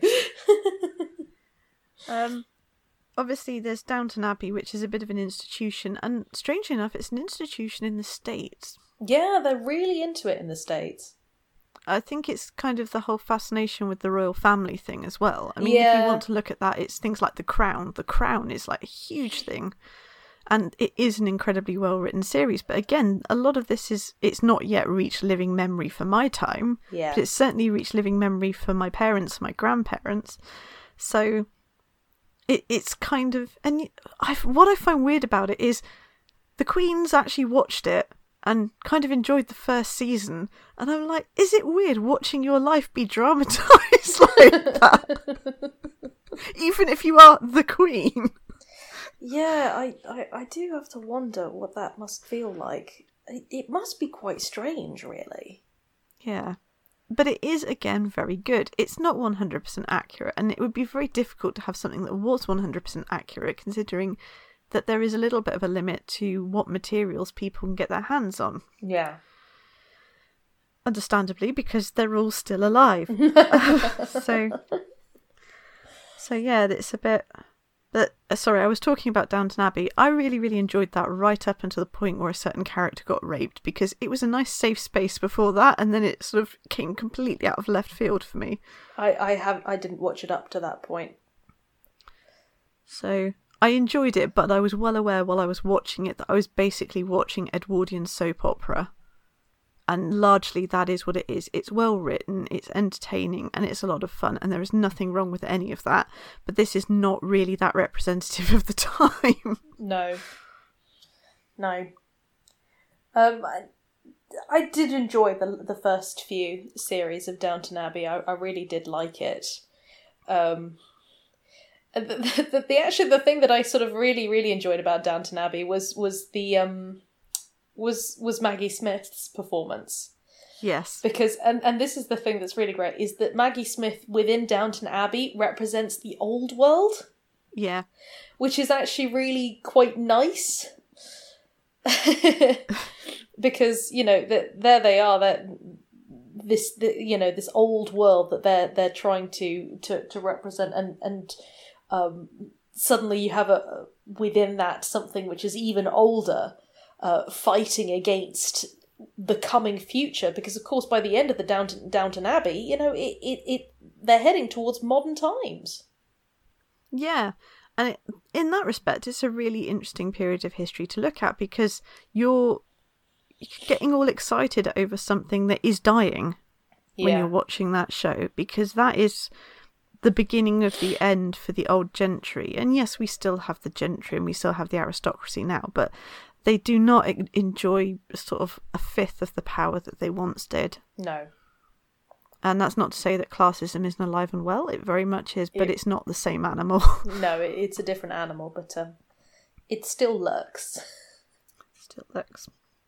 um, obviously, there's Downton Abbey, which is a bit of an institution, and strangely enough, it's an institution in the States. Yeah, they're really into it in the States. I think it's kind of the whole fascination with the royal family thing as well. I mean, yeah. if you want to look at that, it's things like The Crown. The Crown is like a huge thing. And it is an incredibly well-written series. But again, a lot of this is, it's not yet reached living memory for my time. Yeah. But it's certainly reached living memory for my parents, my grandparents. So it it's kind of, and I, what I find weird about it is the Queen's actually watched it and kind of enjoyed the first season. And I'm like, is it weird watching your life be dramatised like that? Even if you are the Queen. Yeah, I, I, I do have to wonder what that must feel like. It, it must be quite strange, really. Yeah. But it is, again, very good. It's not one hundred percent accurate, and it would be very difficult to have something that was one hundred percent accurate, considering that there is a little bit of a limit to what materials people can get their hands on. Yeah. Understandably, because they're all still alive. so, so yeah, it's a bit... But, uh, sorry, I was talking about Downton Abbey. I really, really enjoyed that right up until the point where a certain character got raped, because it was a nice safe space before that, and then it sort of came completely out of left field for me. I, I have I didn't watch it up to that point. So I enjoyed it, but I was well aware while I was watching it that I was basically watching Edwardian soap opera. And largely that is what it is. It's well written, it's entertaining, and it's a lot of fun, and there is nothing wrong with any of that. But this is not really that representative of the time. No. No. Um, I, I did enjoy the the first few series of Downton Abbey. I, I really did like it. Um, the, the, the actually the thing that I sort of really really enjoyed about Downton Abbey was was the um. was was Maggie Smith's performance. Yes. Because, and, and this is the thing that's really great, is that Maggie Smith within Downton Abbey represents the old world. Yeah. Which is actually really quite nice. Because, you know, the, there they are, that this, the, you know, this old world that they're they're trying to, to, to represent, and, and um, suddenly you have a within that something which is even older. Uh, fighting against the coming future, because of course by the end of the Downton, Downton Abbey, you know, it, it, it they're heading towards modern times. Yeah, And it, in that respect, it's a really interesting period of history to look at, because you're getting all excited over something that is dying Yeah. when you're watching that show, because that is the beginning of the end for the old gentry. And yes, we still have the gentry and we still have the aristocracy now, but they do not e- enjoy sort of a fifth of the power that they once did. No. And that's not to say that classism isn't alive and well. It very much is, but It- it's not the same animal. No, it, it's a different animal, but um, it still lurks. Still looks.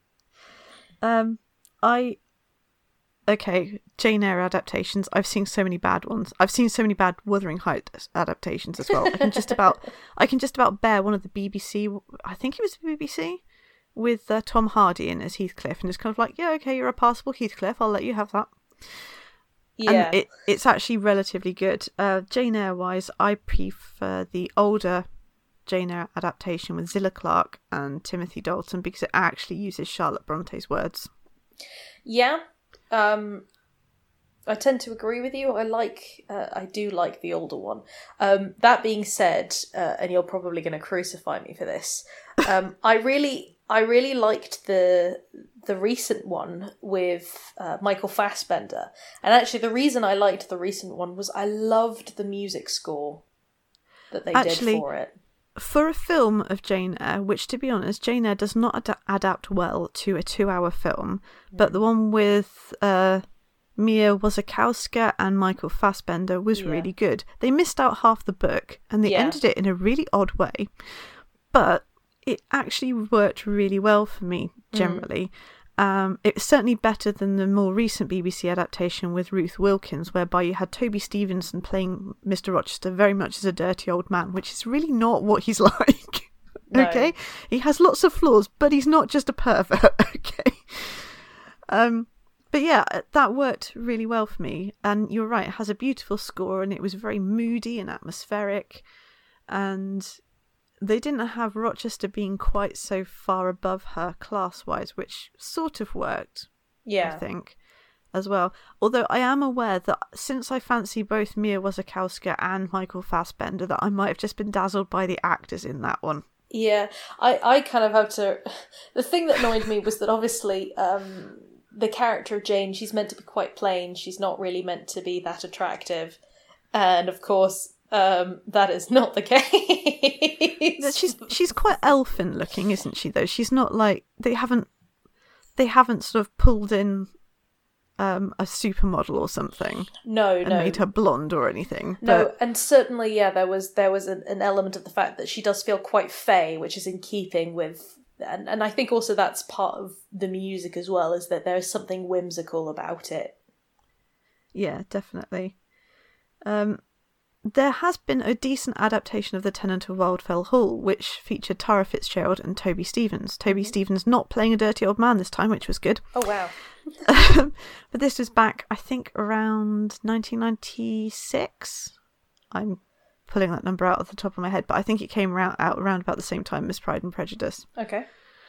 Um, I... Okay, Jane Eyre adaptations. I've seen so many bad ones. I've seen so many bad Wuthering Heights adaptations as well. I can just about, I can just about bear one of the B B C. I think it was the B B C with uh, Tom Hardy in as Heathcliff, and it's kind of like, yeah, okay, you're a passable Heathcliff. I'll let you have that. Yeah. And it, it's actually relatively good. Uh, Jane Eyre wise, I prefer the older Jane Eyre adaptation with Zillah Clarke and Timothy Dalton, because it actually uses Charlotte Bronte's words. Yeah. Um, I tend to agree with you. I like, uh, I do like the older one. Um, that being said, uh, and you're probably going to crucify me for this, um, I really, I really liked the the recent one with uh, Michael Fassbender. And actually, the reason I liked the recent one was I loved the music score that they Actually, did for it. For a film of Jane Eyre, which, to be honest, Jane Eyre does not ad- adapt well to a two-hour film, but the one with uh, Mia Wasikowska and Michael Fassbender was Yeah. really good. They missed out half the book, and they Yeah. ended it in a really odd way, but it actually worked really well for me, generally. Um, it's certainly better than the more recent B B C adaptation with Ruth Wilkins, whereby you had Toby Stevenson playing Mister Rochester very much as a dirty old man, which is really not what he's like. No. Okay? He has lots of flaws, but he's not just a pervert. Okay? Um, but yeah, that worked really well for me. And you're right, it has a beautiful score, and it was very moody and atmospheric. And they didn't have Rochester being quite so far above her class-wise, which sort of worked, Yeah. I think, as well. Although I am aware that since I fancy both Mia Wasikowska and Michael Fassbender, that I might have just been dazzled by the actors in that one. Yeah, I, I kind of have to... The thing that annoyed me was that obviously um, the character of Jane, she's meant to be quite plain. She's not really meant to be that attractive. And of course, um, that is not the case. She's she's quite elfin looking, isn't she, though? She's not like... They haven't, they haven't sort of pulled in um, a supermodel or something No, and no. made her blonde or anything. No, But and certainly, yeah, there was there was an, an element of the fact that she does feel quite fey, which is in keeping with, and, and I think also that's part of the music as well, is that there is something whimsical about it. yeah, definitely. Um, there has been a decent adaptation of The Tenant of Wildfell Hall, which featured Tara Fitzgerald and Toby Stephens. Toby Mm-hmm. Stephens not playing a dirty old man this time, which was good. Oh, wow. But this was back, I think, around nineteen ninety-six. I'm pulling that number out of the top of my head, but I think it came around, out around about the same time as Pride and Prejudice. Okay.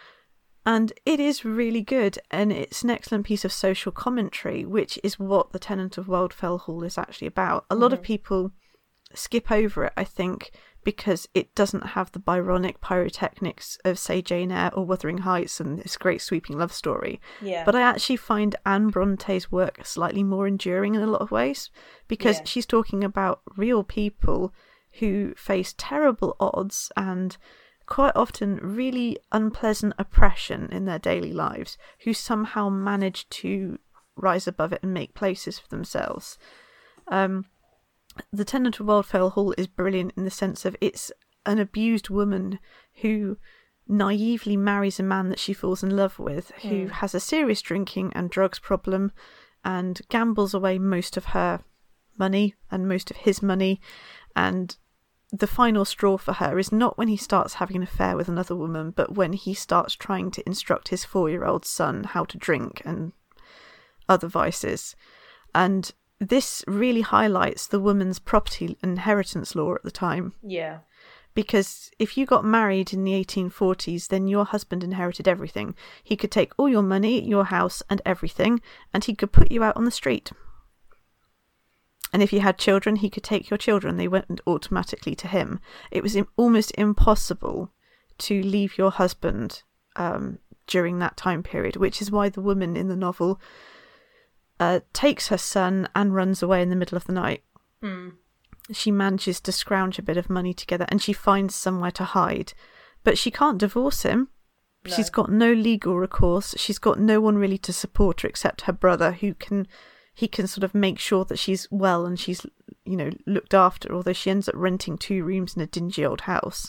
And it is really good, and it's an excellent piece of social commentary, which is what The Tenant of Wildfell Hall is actually about. A lot of people skip over it, I think, because it doesn't have the Byronic pyrotechnics of, say, Jane Eyre or Wuthering Heights and this great sweeping love story. Yeah. But I actually find Anne Bronte's work slightly more enduring in a lot of ways, because Yeah. she's talking about real people who face terrible odds and quite often really unpleasant oppression in their daily lives, who somehow manage to rise above it and make places for themselves. Um, The Tenant of Wildfell Hall is brilliant in the sense of it's an abused woman who naively marries a man that she falls in love with, who has a serious drinking and drugs problem and gambles away most of her money and most of his money. And the final straw for her is not when he starts having an affair with another woman, but when he starts trying to instruct his four-year-old son how to drink and other vices. And this really highlights the woman's property inheritance law at the time. Yeah. Because if you got married in the eighteen forties, then your husband inherited everything. He could take all your money, your house, and everything, and he could put you out on the street. And if you had children, he could take your children. They went automatically to him. It was im- almost impossible to leave your husband um, during that time period, which is why the woman in the novel uh, takes her son and runs away in the middle of the night. Mm. She manages to scrounge a bit of money together and she finds somewhere to hide. But she can't divorce him. No. She's got no legal recourse. She's got no one really to support her except her brother, who can... he can sort of make sure that she's well and she's, you know, looked after, although she ends up renting two rooms in a dingy old house.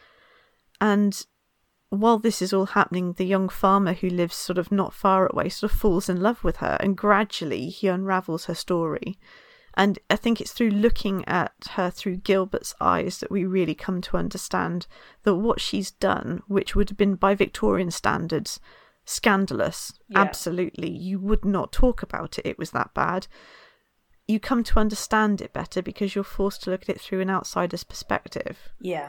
And while this is all happening, the young farmer who lives sort of not far away sort of falls in love with her, and gradually he unravels her story. And I think it's through looking at her through Gilbert's eyes that we really come to understand that what she's done, which would have been by Victorian standards scandalous, yeah. Absolutely, you would not talk about it, it was that bad. You come to understand it better because you're forced to look at it through an outsider's perspective. Yeah.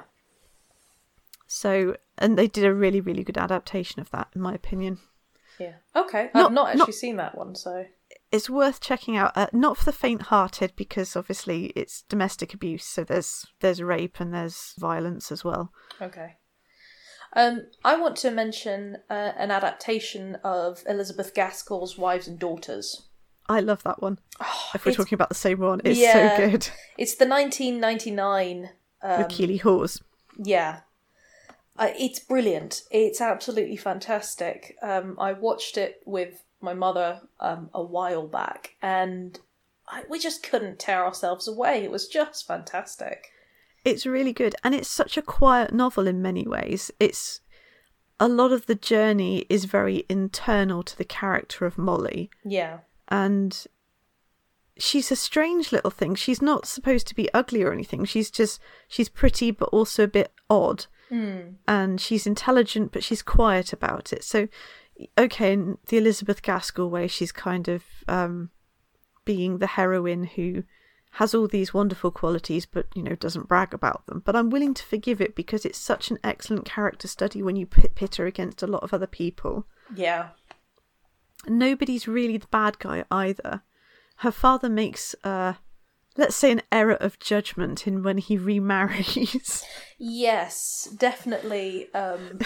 So, and they did a really, really good adaptation of that, in my opinion. Yeah. Okay. Not, I've not actually not, seen that one, so... It's worth checking out. Uh, not for the faint-hearted, because obviously it's domestic abuse, so there's there's rape and there's violence as well. Okay. Um, I want to mention uh, an adaptation of Elizabeth Gaskell's Wives and Daughters. I love that one. Oh, if we're talking about the same one, it's yeah, so good. It's the nineteen ninety-nine... Um, with Keeley Hawes. Yeah. Uh, it's brilliant. It's absolutely fantastic. Um, I watched it with my mother um, a while back, and I, we just couldn't tear ourselves away. It was just fantastic. It's really good, and it's such a quiet novel in many ways. It's a lot of the journey is very internal to the character of Molly. Yeah. And she's a strange little thing. She's not supposed to be ugly or anything. She's just, she's pretty, but also a bit odd. Mm. And she's intelligent, but she's quiet about it. So, okay, in the Elizabeth Gaskell way, she's kind of um, being the heroine who has all these wonderful qualities, but, you know, doesn't brag about them. But I'm willing to forgive it because it's such an excellent character study when you pit, pit her against a lot of other people. Yeah. Nobody's really the bad guy either. Her father makes, uh, let's say, an error of judgment in when he remarries. Yes, definitely. Um...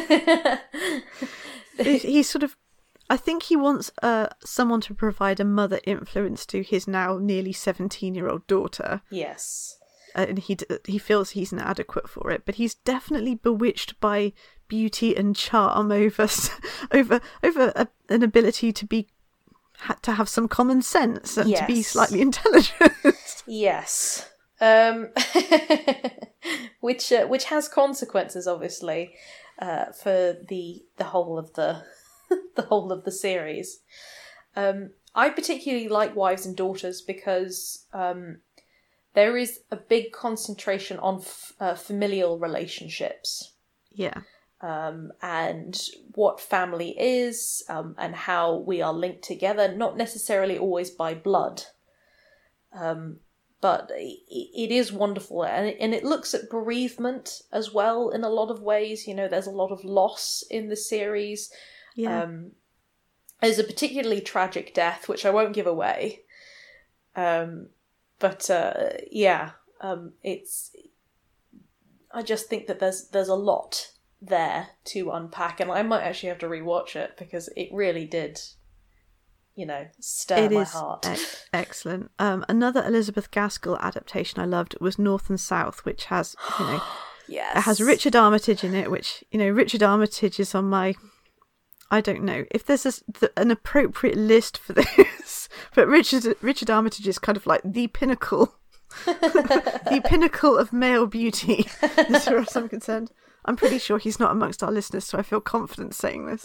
he sort of, I think he wants uh, someone to provide a mother influence to his now nearly seventeen-year-old daughter. Yes. Uh, and he he feels he's inadequate for it, but he's definitely bewitched by beauty and charm over over over a, an ability to be to have some common sense and yes. to be slightly intelligent. Yes. Um, which uh, which has consequences, obviously, uh, for the the whole of the the whole of the series. Um, I particularly like Wives and Daughters because um, there is a big concentration on f- uh, familial relationships. Yeah. Um, and what family is, um, and how we are linked together, not necessarily always by blood. Um, but it, it is wonderful, and it, and it looks at bereavement as well in a lot of ways. You know, there's a lot of loss in the series. Yeah. Um, there's a particularly tragic death, which I won't give away. Um, but uh, yeah, um, it's. I just think that there's there's a lot there to unpack, and I might actually have to rewatch it because it really did, you know, stir it my is heart. Ex- excellent. Um, another Elizabeth Gaskell adaptation I loved was North and South, which has, you know, yes, it has Richard Armitage in it, which, you know, Richard Armitage is on my, I don't know if there's a, the, an appropriate list for this, but Richard Richard Armitage is kind of like the pinnacle, the pinnacle of male beauty, as far as I'm concerned. I'm pretty sure he's not amongst our listeners, so I feel confident saying this.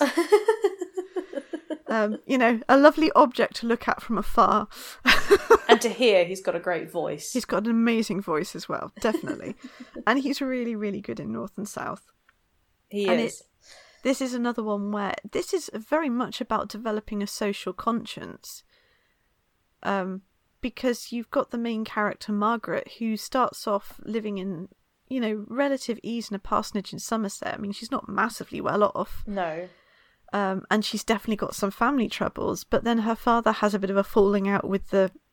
um, you know, a lovely object to look at from afar. And to hear, he's got a great voice. He's got an amazing voice as well, definitely. And he's really, really good in North and South. He and is. It, this is another one where this is very much about developing a social conscience. Um, because you've got the main character, Margaret, who starts off living in, you know, relative ease in a parsonage in Somerset. I mean, she's not massively well off. No. Um, and she's definitely got some family troubles. But then her father has a bit of a falling out with the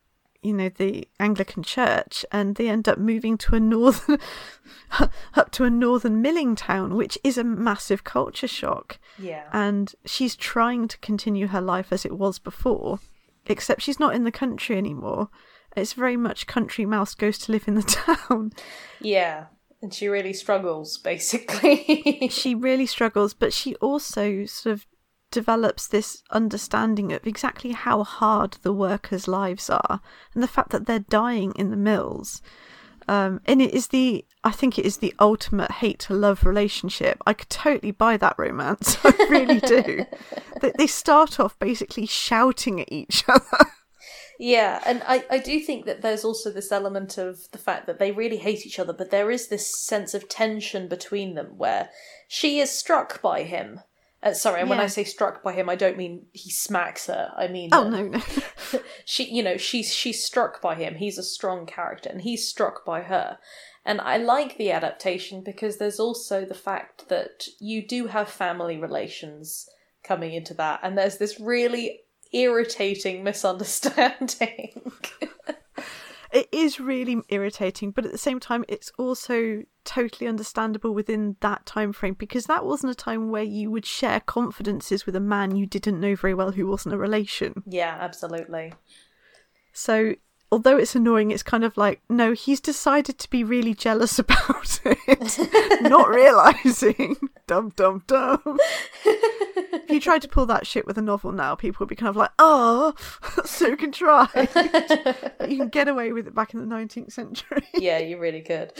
you know, the Anglican Church, and they end up moving to a northern, up to a northern milling town, which is a massive culture shock. Yeah. And she's trying to continue her life as it was before, except she's not in the country anymore. It's very much country mouse goes to live in the town. Yeah. And she really struggles, basically. She really struggles, but she also sort of develops this understanding of exactly how hard the workers' lives are, and the fact that they're dying in the mills. Um, and it is the, I think it is the ultimate hate to love relationship. I could totally buy that romance. I really do. They, they start off basically shouting at each other. Yeah, and I, I do think that there's also this element of the fact that they really hate each other, but there is this sense of tension between them where she is struck by him. Uh, sorry, and when Yeah. I say struck by him, I don't mean he smacks her. I mean, Oh, uh, no, no. she, you know, she's she's struck by him. He's a strong character, and he's struck by her. And I like the adaptation because there's also the fact that you do have family relations coming into that, and there's this really irritating misunderstanding. It is really irritating, but at the same time, it's also totally understandable within that time frame, because that wasn't a time where you would share confidences with a man you didn't know very well who wasn't a relation. Yeah, absolutely. So, although it's annoying, it's kind of like, no, he's decided to be really jealous about it, not realising. Dum, dum, dum. If you tried to pull that shit with a novel now, people would be kind of like, oh, that's so contrived. But you can get away with it back in the nineteenth century. Yeah, you really could.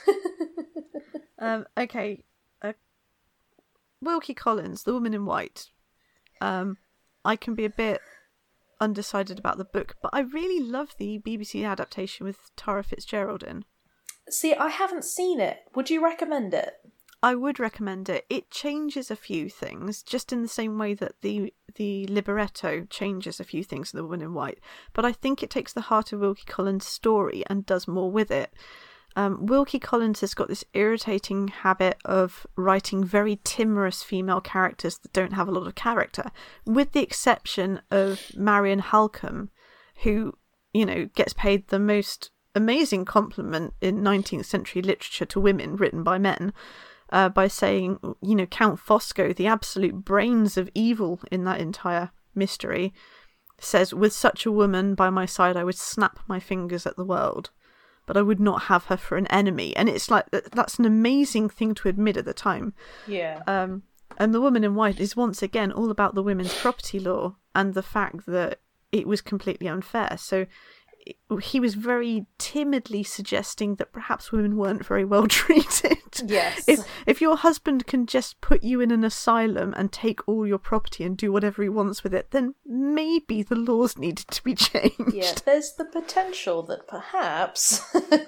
um, okay. Uh, Wilkie Collins, The Woman in White. Um, I can be a bit undecided about the book, but I really love the B B C adaptation with Tara Fitzgerald in. See, I haven't seen it. Would you recommend it? I would recommend it. It changes a few things, just in the same way that the the libretto changes a few things in The Woman in White. But I think it takes the heart of Wilkie Collins' story and does more with it. Um, Wilkie Collins has got this irritating habit of writing very timorous female characters that don't have a lot of character, with the exception of Marion Halcombe, who, you know, gets paid the most amazing compliment in nineteenth century literature to women written by men. Uh, by saying, you know, Count Fosco, the absolute brains of evil in that entire mystery, says, with such a woman by my side, I would snap my fingers at the world, but I would not have her for an enemy. And it's like, that's an amazing thing to admit at the time. Yeah. Um, and The Woman in White is once again all about the women's property law and the fact that it was completely unfair. So he was very timidly suggesting that perhaps women weren't very well treated. Yes. If if your husband can just put you in an asylum and take all your property and do whatever he wants with it, then maybe the laws needed to be changed. Yeah, there's the potential that perhaps...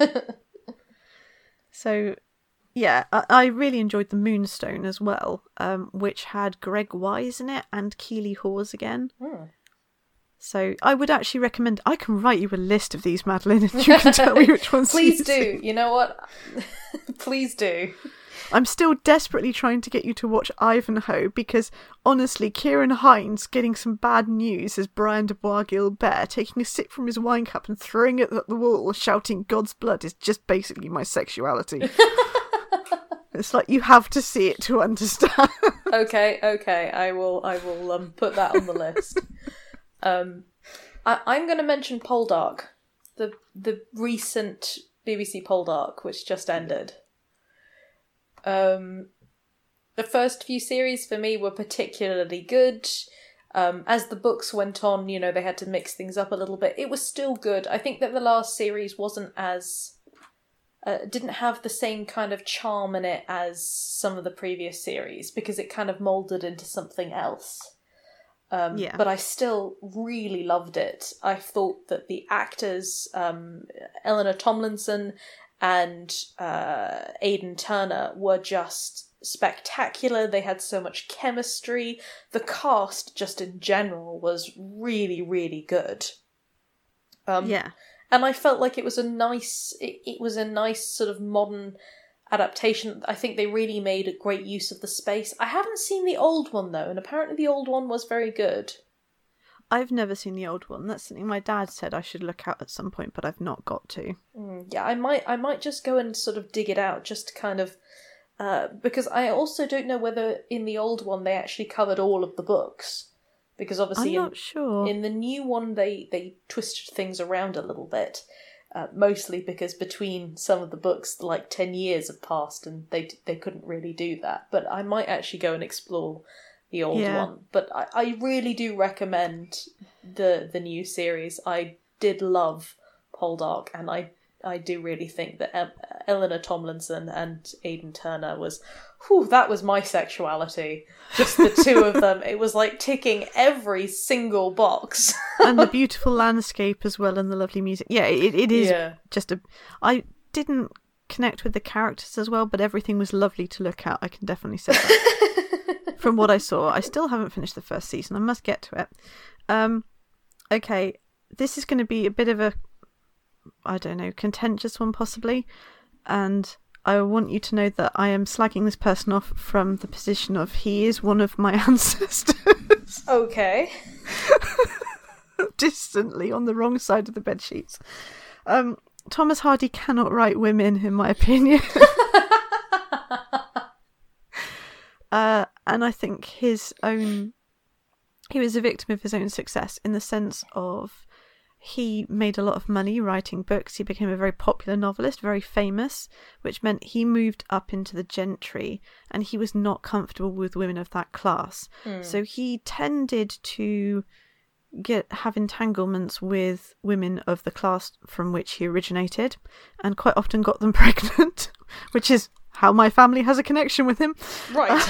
So, yeah, I, I really enjoyed The Moonstone as well, um, which had Greg Wise in it and Keeley Hawes again. Hmm. So I would actually recommend... I can write you a list of these, Madeline, and you can tell me which ones Please you've do. seen. You know what? Please do. I'm still desperately trying to get you to watch Ivanhoe, because, honestly, Kieran Hines getting some bad news as Brian de Bois-Guilbert, taking a sip from his wine cup and throwing it at the wall, shouting God's blood, is just basically my sexuality. It's like, you have to see it to understand. Okay, okay. I will I will um, put that on the list. Um, I, I'm going to mention Poldark, the the recent B B C Poldark, which just ended. Um, the first few series for me were particularly good. Um, as the books went on, you know, they had to mix things up a little bit. It was still good. I think that the last series wasn't as... Uh, didn't have the same kind of charm in it as some of the previous series, because it kind of moulded into something else. Um, Yeah. But I still really loved it. I thought that the actors, um, Eleanor Tomlinson and uh, Aidan Turner, were just spectacular. They had so much chemistry. The cast, just in general, was really, really good. Um, Yeah. And I felt like it was a nice, it, it was a nice sort of modern adaptation. I think they really made a great use of the space. I haven't seen the old one though, and apparently the old one was very good. I've never seen the old one. That's something my dad said I should look at at some point, but I've not got to. Mm, yeah, I might I might just go and sort of dig it out just to kind of... Uh, because I also don't know whether in the old one they actually covered all of the books. Because obviously I'm in, not sure. in the new one they, they twisted things around a little bit. Uh, mostly because between some of the books, like ten years have passed and they they couldn't really do that. But I might actually go and explore the old Yeah. one. But I, I really do recommend the the new series. I did love Poldark, and I, I do really think that em- Eleanor Tomlinson and Aidan Turner was... Whew, that was my sexuality. Just the two of them. It was like ticking every single box. And the beautiful landscape as well, and the lovely music. Yeah, it, it is Yeah. just a... I didn't connect with the characters as well, but everything was lovely to look at. I can definitely say that. From what I saw. I still haven't finished the first season. I must get to it. Um, okay, this is going to be a bit of a, I don't know, contentious one possibly. And I want you to know that I am slagging this person off from the position of he is one of my ancestors. Okay. Distantly on the wrong side of the bed sheets. Um, Thomas Hardy cannot write women, in my opinion. uh, and I think his own... He was a victim of his own success in the sense of he made a lot of money writing books. He became a very popular novelist, very famous, which meant he moved up into the gentry and he was not comfortable with women of that class. Mm. So he tended to get have entanglements with women of the class from which he originated and quite often got them pregnant, which is how my family has a connection with him. Right.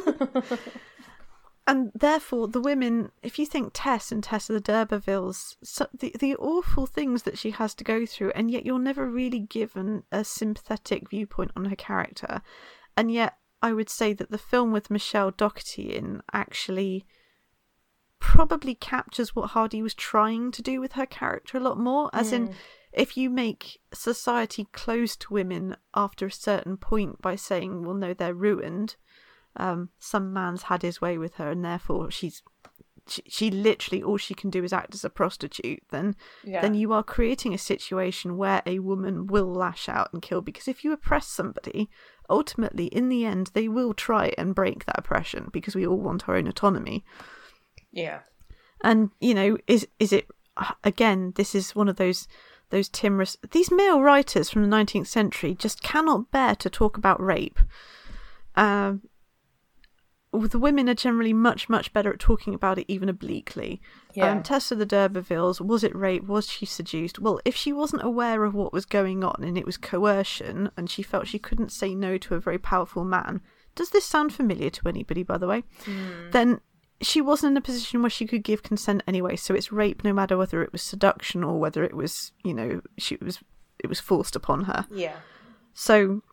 And therefore, the women, if you think Tess and Tess of the D'Urbervilles, so the, the awful things that she has to go through, and yet you're never really given a sympathetic viewpoint on her character. And yet, I would say that the film with Michelle Dockery in actually probably captures what Hardy was trying to do with her character a lot more. As mm. in, if you make society close to women after a certain point by saying, well, no, they're ruined... Um, some man's had his way with her and therefore she's she, she literally all she can do is act as a prostitute, then yeah. then you are creating a situation where a woman will lash out and kill, because if you oppress somebody, ultimately in the end they will try and break that oppression, because we all want our own autonomy. Yeah. And you know, is is it again, this is one of those those timorous, these male writers from the nineteenth century just cannot bear to talk about rape. Um The women are generally much, much better at talking about it, even obliquely. Yeah. Um, Tess of the D'Urbervilles, was it rape? Was she seduced? Well, if she wasn't aware of what was going on and it was coercion and she felt she couldn't say no to a very powerful man, does this sound familiar to anybody, by the way? Mm. Then she wasn't in a position where she could give consent anyway, so it's rape no matter whether it was seduction or whether it was, you know, she was it was forced upon her. Yeah. So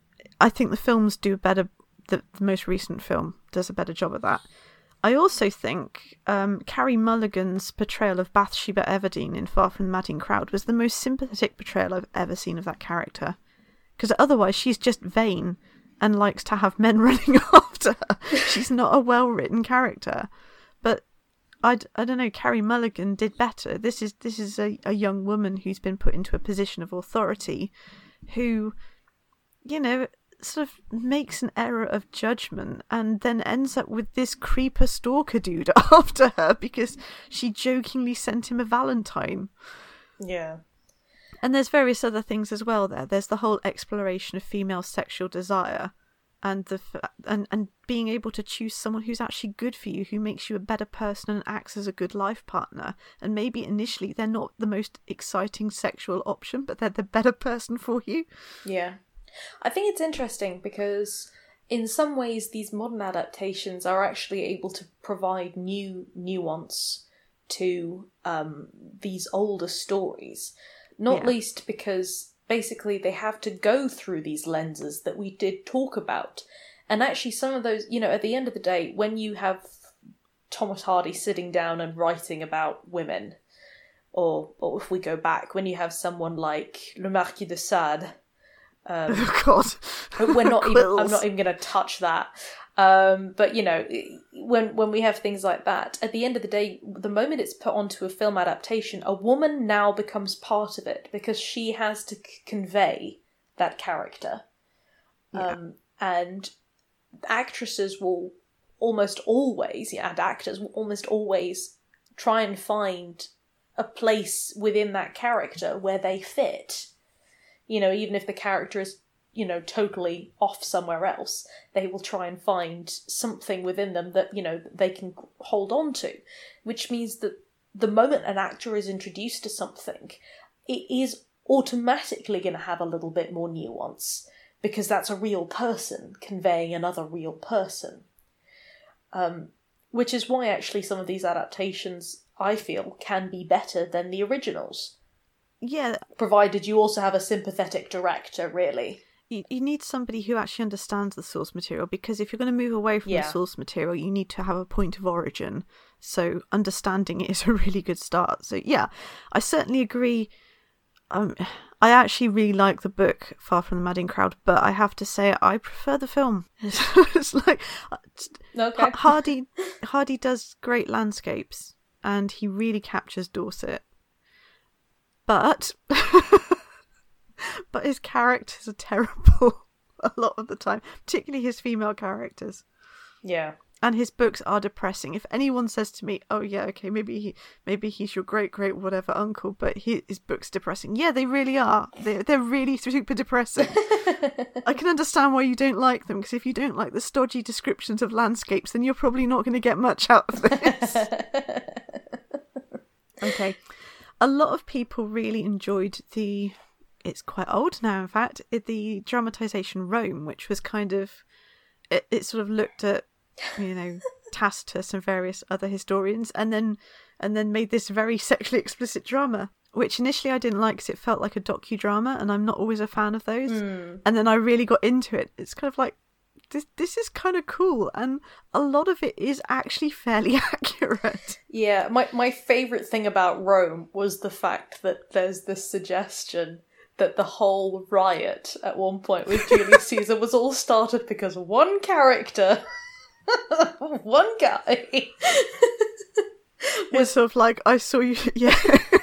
I think the films do better. The, the most recent film does a better job of that. I also think um, Carey Mulligan's portrayal of Bathsheba Everdeen in Far From the Madding Crowd was the most sympathetic portrayal I've ever seen of that character. Because otherwise she's just vain and likes to have men running after her. She's not a well-written character. But I, I don't know, Carey Mulligan did better. This is this is a, a young woman who's been put into a position of authority who, you know, sort of makes an error of judgment and then ends up with this creeper stalker dude after her because she jokingly sent him a Valentine. Yeah. And there's various other things as well there. There's the whole exploration of female sexual desire and the and, and being able to choose someone who's actually good for you, who makes you a better person and acts as a good life partner. And maybe initially they're not the most exciting sexual option, but they're the better person for you. Yeah. I think it's interesting because in some ways these modern adaptations are actually able to provide new nuance to um, these older stories. Not yeah. least because basically they have to go through these lenses that we did talk about. And actually some of those, you know, at the end of the day, when you have Thomas Hardy sitting down and writing about women, or, or if we go back, when you have someone like Le Marquis de Sade, Um, oh God! we're not even. I'm not even going to touch that. Um, but, you know, when when we have things like that, at the end of the day, the moment it's put onto a film adaptation, a woman now becomes part of it because she has to c- convey that character. Yeah. Um, and actresses will almost always, yeah, and actors will almost always try and find a place within that character where they fit. You know, even if the character is, you know, totally off somewhere else, they will try and find something within them that, you know, they can hold on to. Which means that the moment an actor is introduced to something, it is automatically going to have a little bit more nuance, because that's a real person conveying another real person. Um, which is why actually some of these adaptations, I feel, can be better than the originals. Yeah. Provided you also have a sympathetic director, really. You, you need somebody who actually understands the source material, because if you're going to move away from Yeah. the source material, you need to have a point of origin. So understanding it is a really good start. So yeah, I certainly agree. Um, I actually really like the book Far from the Madding Crowd, but I have to say I prefer the film. It's like Okay. Hardy Hardy does great landscapes, and he really captures Dorset. But but his characters are terrible a lot of the time, particularly his female characters. Yeah. And his books are depressing. If anyone says to me, "Oh yeah, okay, maybe he, maybe he's your great great whatever uncle," but he, his books depressing. Yeah, they really are. They they're really super depressing. I can understand why you don't like them, because if you don't like the stodgy descriptions of landscapes, then you're probably not going to get much out of this. Okay. A lot of people really enjoyed the, it's quite old now in fact, the dramatisation Rome, which was kind of, it, it sort of looked at, you know, Tacitus and various other historians, and then and then made this very sexually explicit drama, which initially I didn't like because it felt like a docudrama, and I'm not always a fan of those. Mm. And then I really got into it. It's kind of like, this this is kind of cool, and a lot of it is actually fairly accurate. Yeah, my, my favourite thing about Rome was the fact that there's this suggestion that the whole riot at one point with Julius Caesar was all started because one character, one guy, was sort of like, I saw you, yeah.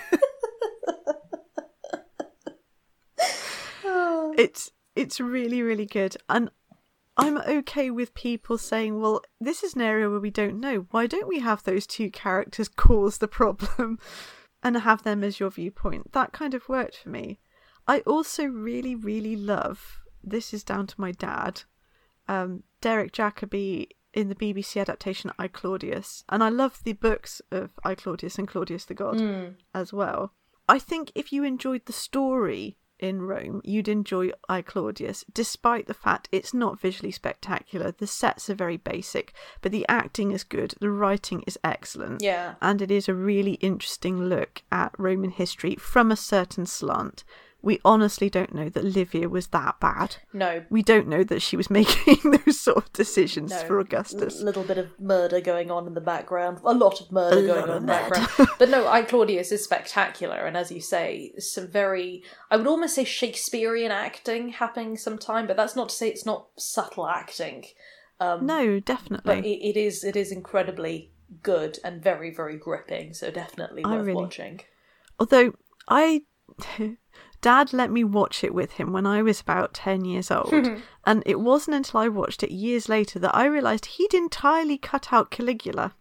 it's it's really, really good. And I'm okay with people saying, well, this is an area where we don't know. Why don't we have those two characters cause the problem and have them as your viewpoint? That kind of worked for me. I also really, really love, this is down to my dad, um, Derek Jacobi in the B B C adaptation I, Claudius. And I love the books of I, Claudius and Claudius the God mm. as well. I think if you enjoyed the story in Rome, you'd enjoy I, Claudius, despite the fact it's not visually spectacular. The sets are very basic, but the acting is good, the writing is excellent, Yeah. and it is a really interesting look at Roman history from a certain slant. We honestly don't know that Livia was that bad. No. We don't know that she was making those sort of decisions No. for Augustus. A little bit of murder going on in the background. A lot of murder A going lot on of in the murder. background. But no, I, Claudius is spectacular. And as you say, some very, I would almost say Shakespearean acting happening sometime, but that's not to say it's not subtle acting. Um, No, definitely. But it, it is it is incredibly good and very, very gripping. So definitely I worth really- watching. Although, I... Dad let me watch it with him when I was about ten years old, and it wasn't until I watched it years later that I realised he'd entirely cut out Caligula.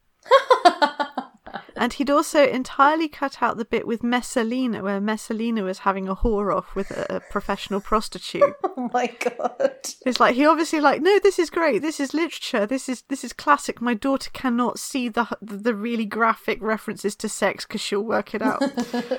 And he'd also entirely cut out the bit with Messalina, where Messalina was having a whore off with a, a professional prostitute. Oh my god. It's like, he obviously like, no, this is great, this is literature, this is this is classic, my daughter cannot see the the really graphic references to sex because she'll work it out.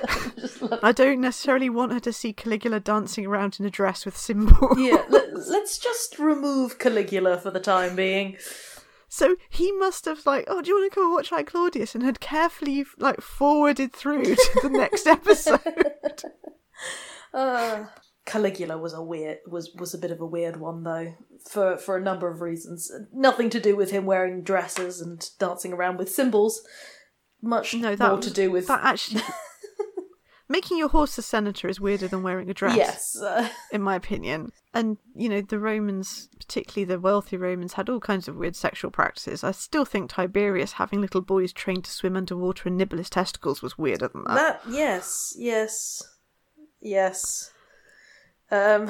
I don't necessarily want her to see Caligula dancing around in a dress with cymbals. Yeah, let, let's just remove Caligula for the time being. So he must have like, oh, do you want to come and watch like Claudius? And had carefully like forwarded through to the next episode. Uh, Caligula was a weird was was a bit of a weird one though, for for a number of reasons. Nothing to do with him wearing dresses and dancing around with cymbals. Much No, that more was, to do with that actually making your horse a senator is weirder than wearing a dress. Yes. Uh... in my opinion. And, you know, the Romans, particularly the wealthy Romans, had all kinds of weird sexual practices. I still think Tiberius having little boys trained to swim underwater and nibble his testicles was weirder than that. That, yes, yes, yes. Um...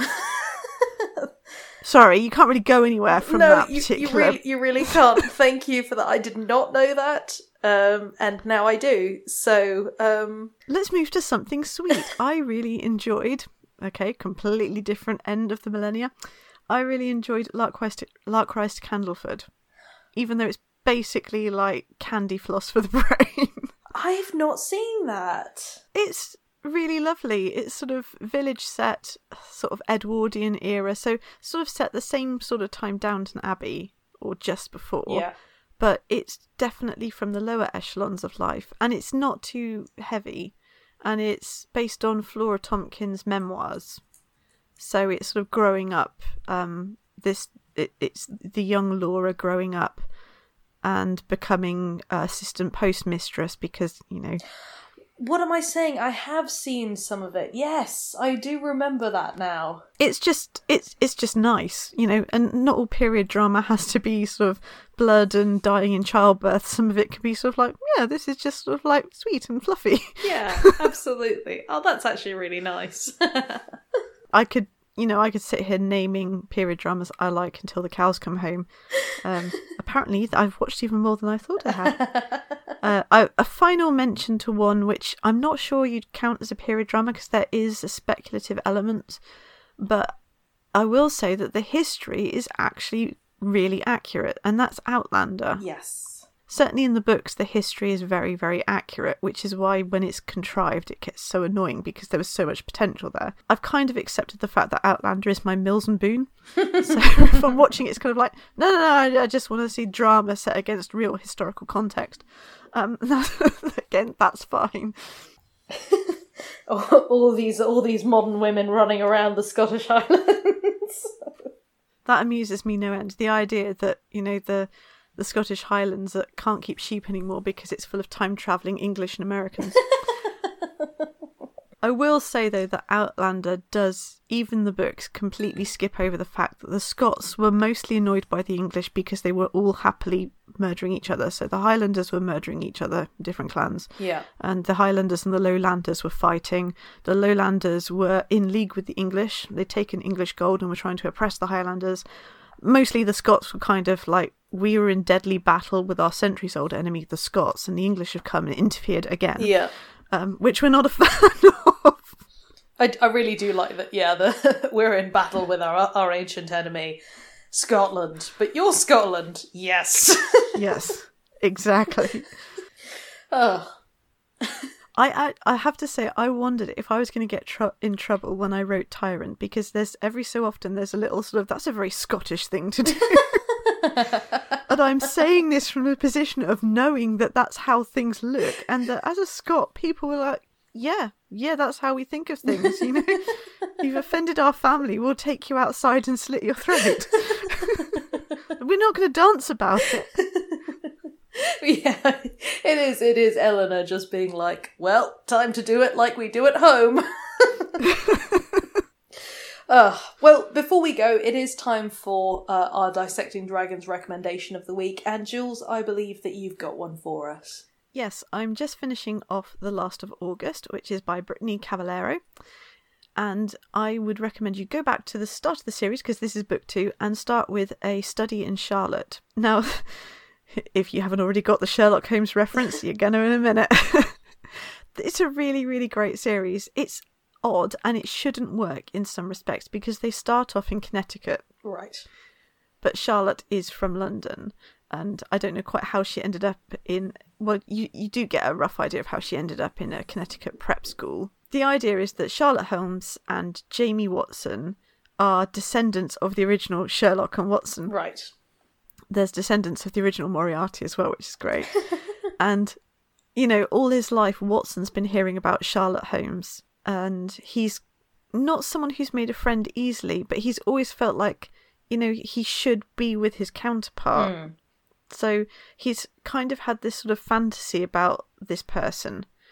Sorry, you can't really go anywhere from no, that you, particular... you really, you really can't. Thank you for that. I did not know that, um, and now I do. So, um... let's move to something sweet. I really enjoyed... Okay, completely different end of the millennia. I really enjoyed Lark Rise to, Lark Rise to Candleford, even though it's basically like candy floss for the brain. I've not seen that. It's really lovely. It's sort of village set, sort of Edwardian era, so sort of set the same sort of time Downton Abbey, or just before. Yeah. But it's definitely from the lower echelons of life, and it's not too heavy. And it's based on Flora Tompkins' memoirs. So it's sort of growing up. Um, this it, it's the young Laura growing up and becoming uh, assistant postmistress because, you know... What am I saying? I have seen some of it. Yes, I do remember that now. It's just it's it's just nice, you know, and not all period drama has to be sort of blood and dying in childbirth. Some of it can be sort of like, yeah, this is just sort of like sweet and fluffy. Yeah, absolutely. Oh, that's actually really nice. I could, you know, I could sit here naming period dramas I like until the cows come home. Um, apparently, I've watched even more than I thought I had. Uh, I, a final mention to one which I'm not sure you'd count as a period drama because there is a speculative element, but I will say that the history is actually really accurate, and that's Outlander. Yes. Certainly in the books, the history is very, very accurate, which is why when it's contrived, it gets so annoying because there was so much potential there. I've kind of accepted the fact that Outlander is my Mills and Boon. So if I'm watching it, it's kind of like, no, no, no, I just want to see drama set against real historical context. Um, again, that's fine. all these, all these modern women running around the Scottish Highlands. That amuses me no end. The idea that, you know, the the Scottish Highlands that can't keep sheep anymore because it's full of time-travelling English and Americans. I will say, though, that Outlander does, even the books, completely skip over the fact that the Scots were mostly annoyed by the English because they were all happily murdering each other. So the Highlanders were murdering each other, different clans. Yeah. And the Highlanders and the Lowlanders were fighting. The Lowlanders were in league with the English. They'd taken English gold and were trying to oppress the Highlanders. Mostly the Scots were kind of like, we were in deadly battle with our centuries-old enemy, the Scots, and the English have come and interfered again. Yeah. Um, which we're not a fan of. I, I really do like that, yeah, the, we're in battle with our our ancient enemy, Scotland. But you're Scotland, yes. Yes, exactly. Oh. I, I, I have to say, I wondered if I was going to get tr- in trouble when I wrote Tyrant, because there's every so often there's a little sort of, that's a very Scottish thing to do. And I'm saying this from the position of knowing that that's how things look, and that as a Scot, people were like, yeah, yeah, that's how we think of things, you know? You've offended our family, we'll take you outside and slit your throat. We're not going to dance about it. Yeah, it is, it is Eleanor just being like, well, time to do it like we do at home. Uh, well, before we go, it is time for uh, our Dissecting Dragons recommendation of the week. And Jules, I believe that you've got one for us. Yes, I'm just finishing off The Last of August, which is by Brittany Cavallero. And I would recommend you go back to the start of the series, because this is book two, and start with A Study in Charlotte. Now, if you haven't already got the Sherlock Holmes reference, you're going to in a minute. It's a really, really great series. It's odd, and it shouldn't work in some respects because they start off in Connecticut. Right. But Charlotte is from London, and I don't know quite how she ended up in... Well, you, you do get a rough idea of how she ended up in a Connecticut prep school. The idea is that Sherlock Holmes and Jamie Watson are descendants of the original Sherlock and Watson. Right. There's descendants of the original Moriarty as well, which is great. And, you know, all his life, Watson's been hearing about Sherlock Holmes. And he's not someone who's made a friend easily, but he's always felt like, you know, he should be with his counterpart. Mm. So he's kind of had this sort of fantasy about this person.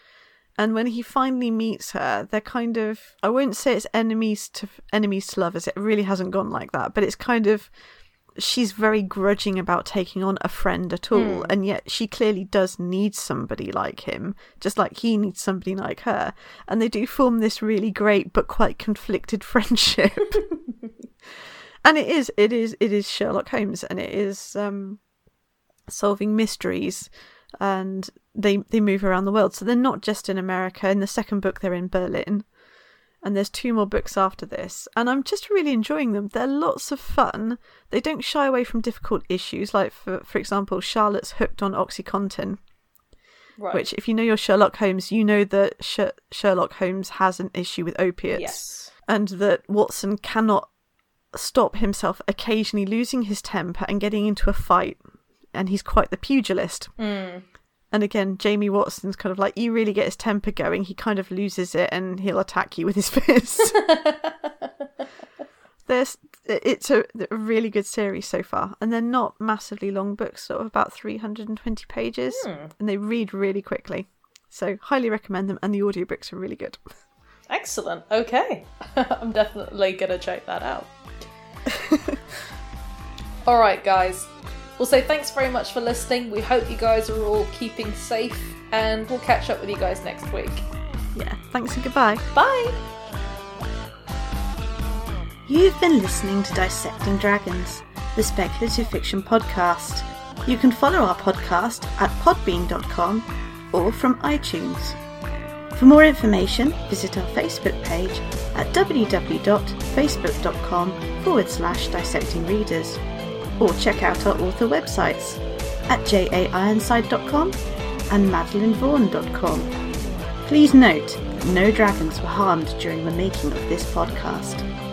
And when he finally meets her, they're kind of, I won't say it's enemies to enemies to lovers, it really hasn't gone like that, but it's kind of, she's very grudging about taking on a friend at all, mm. and yet she clearly does need somebody like him, just like he needs somebody like her, and they do form this really great but quite conflicted friendship. And it is it is it is Sherlock Holmes, and it is um solving mysteries, and they they move around the world, so they're not just in America. In the second book they're in Berlin, and there's two more books after this, and I'm just really enjoying them. They're lots of fun. They don't shy away from difficult issues, like for for example, Charlotte's hooked on OxyContin, right. Which, if you know your Sherlock Holmes, you know that Sh- Sherlock Holmes has an issue with opiates, yes. and that Watson cannot stop himself occasionally losing his temper and getting into a fight, and he's quite the pugilist. Mm. And again, Jamie Watson's kind of like, you really get his temper going, he kind of loses it and he'll attack you with his fist. There's, it's a, a really good series so far, and they're not massively long books, sort of about three hundred twenty pages, mm. and they read really quickly. So highly recommend them, and the audiobooks are really good. Excellent. Okay. I'm definitely going to check that out. Alright guys, we'll say thanks very much for listening. We hope you guys are all keeping safe, and we'll catch up with you guys next week. Yeah, thanks and goodbye. Bye. You've been listening to Dissecting Dragons, the speculative fiction podcast. You can follow our podcast at podbean dot com or from iTunes. For more information, visit our Facebook page at www.facebook.com forward slash dissecting readers, or check out our author websites at j a ironside dot com and madeline vaughan dot com. Please note, no dragons were harmed during the making of this podcast.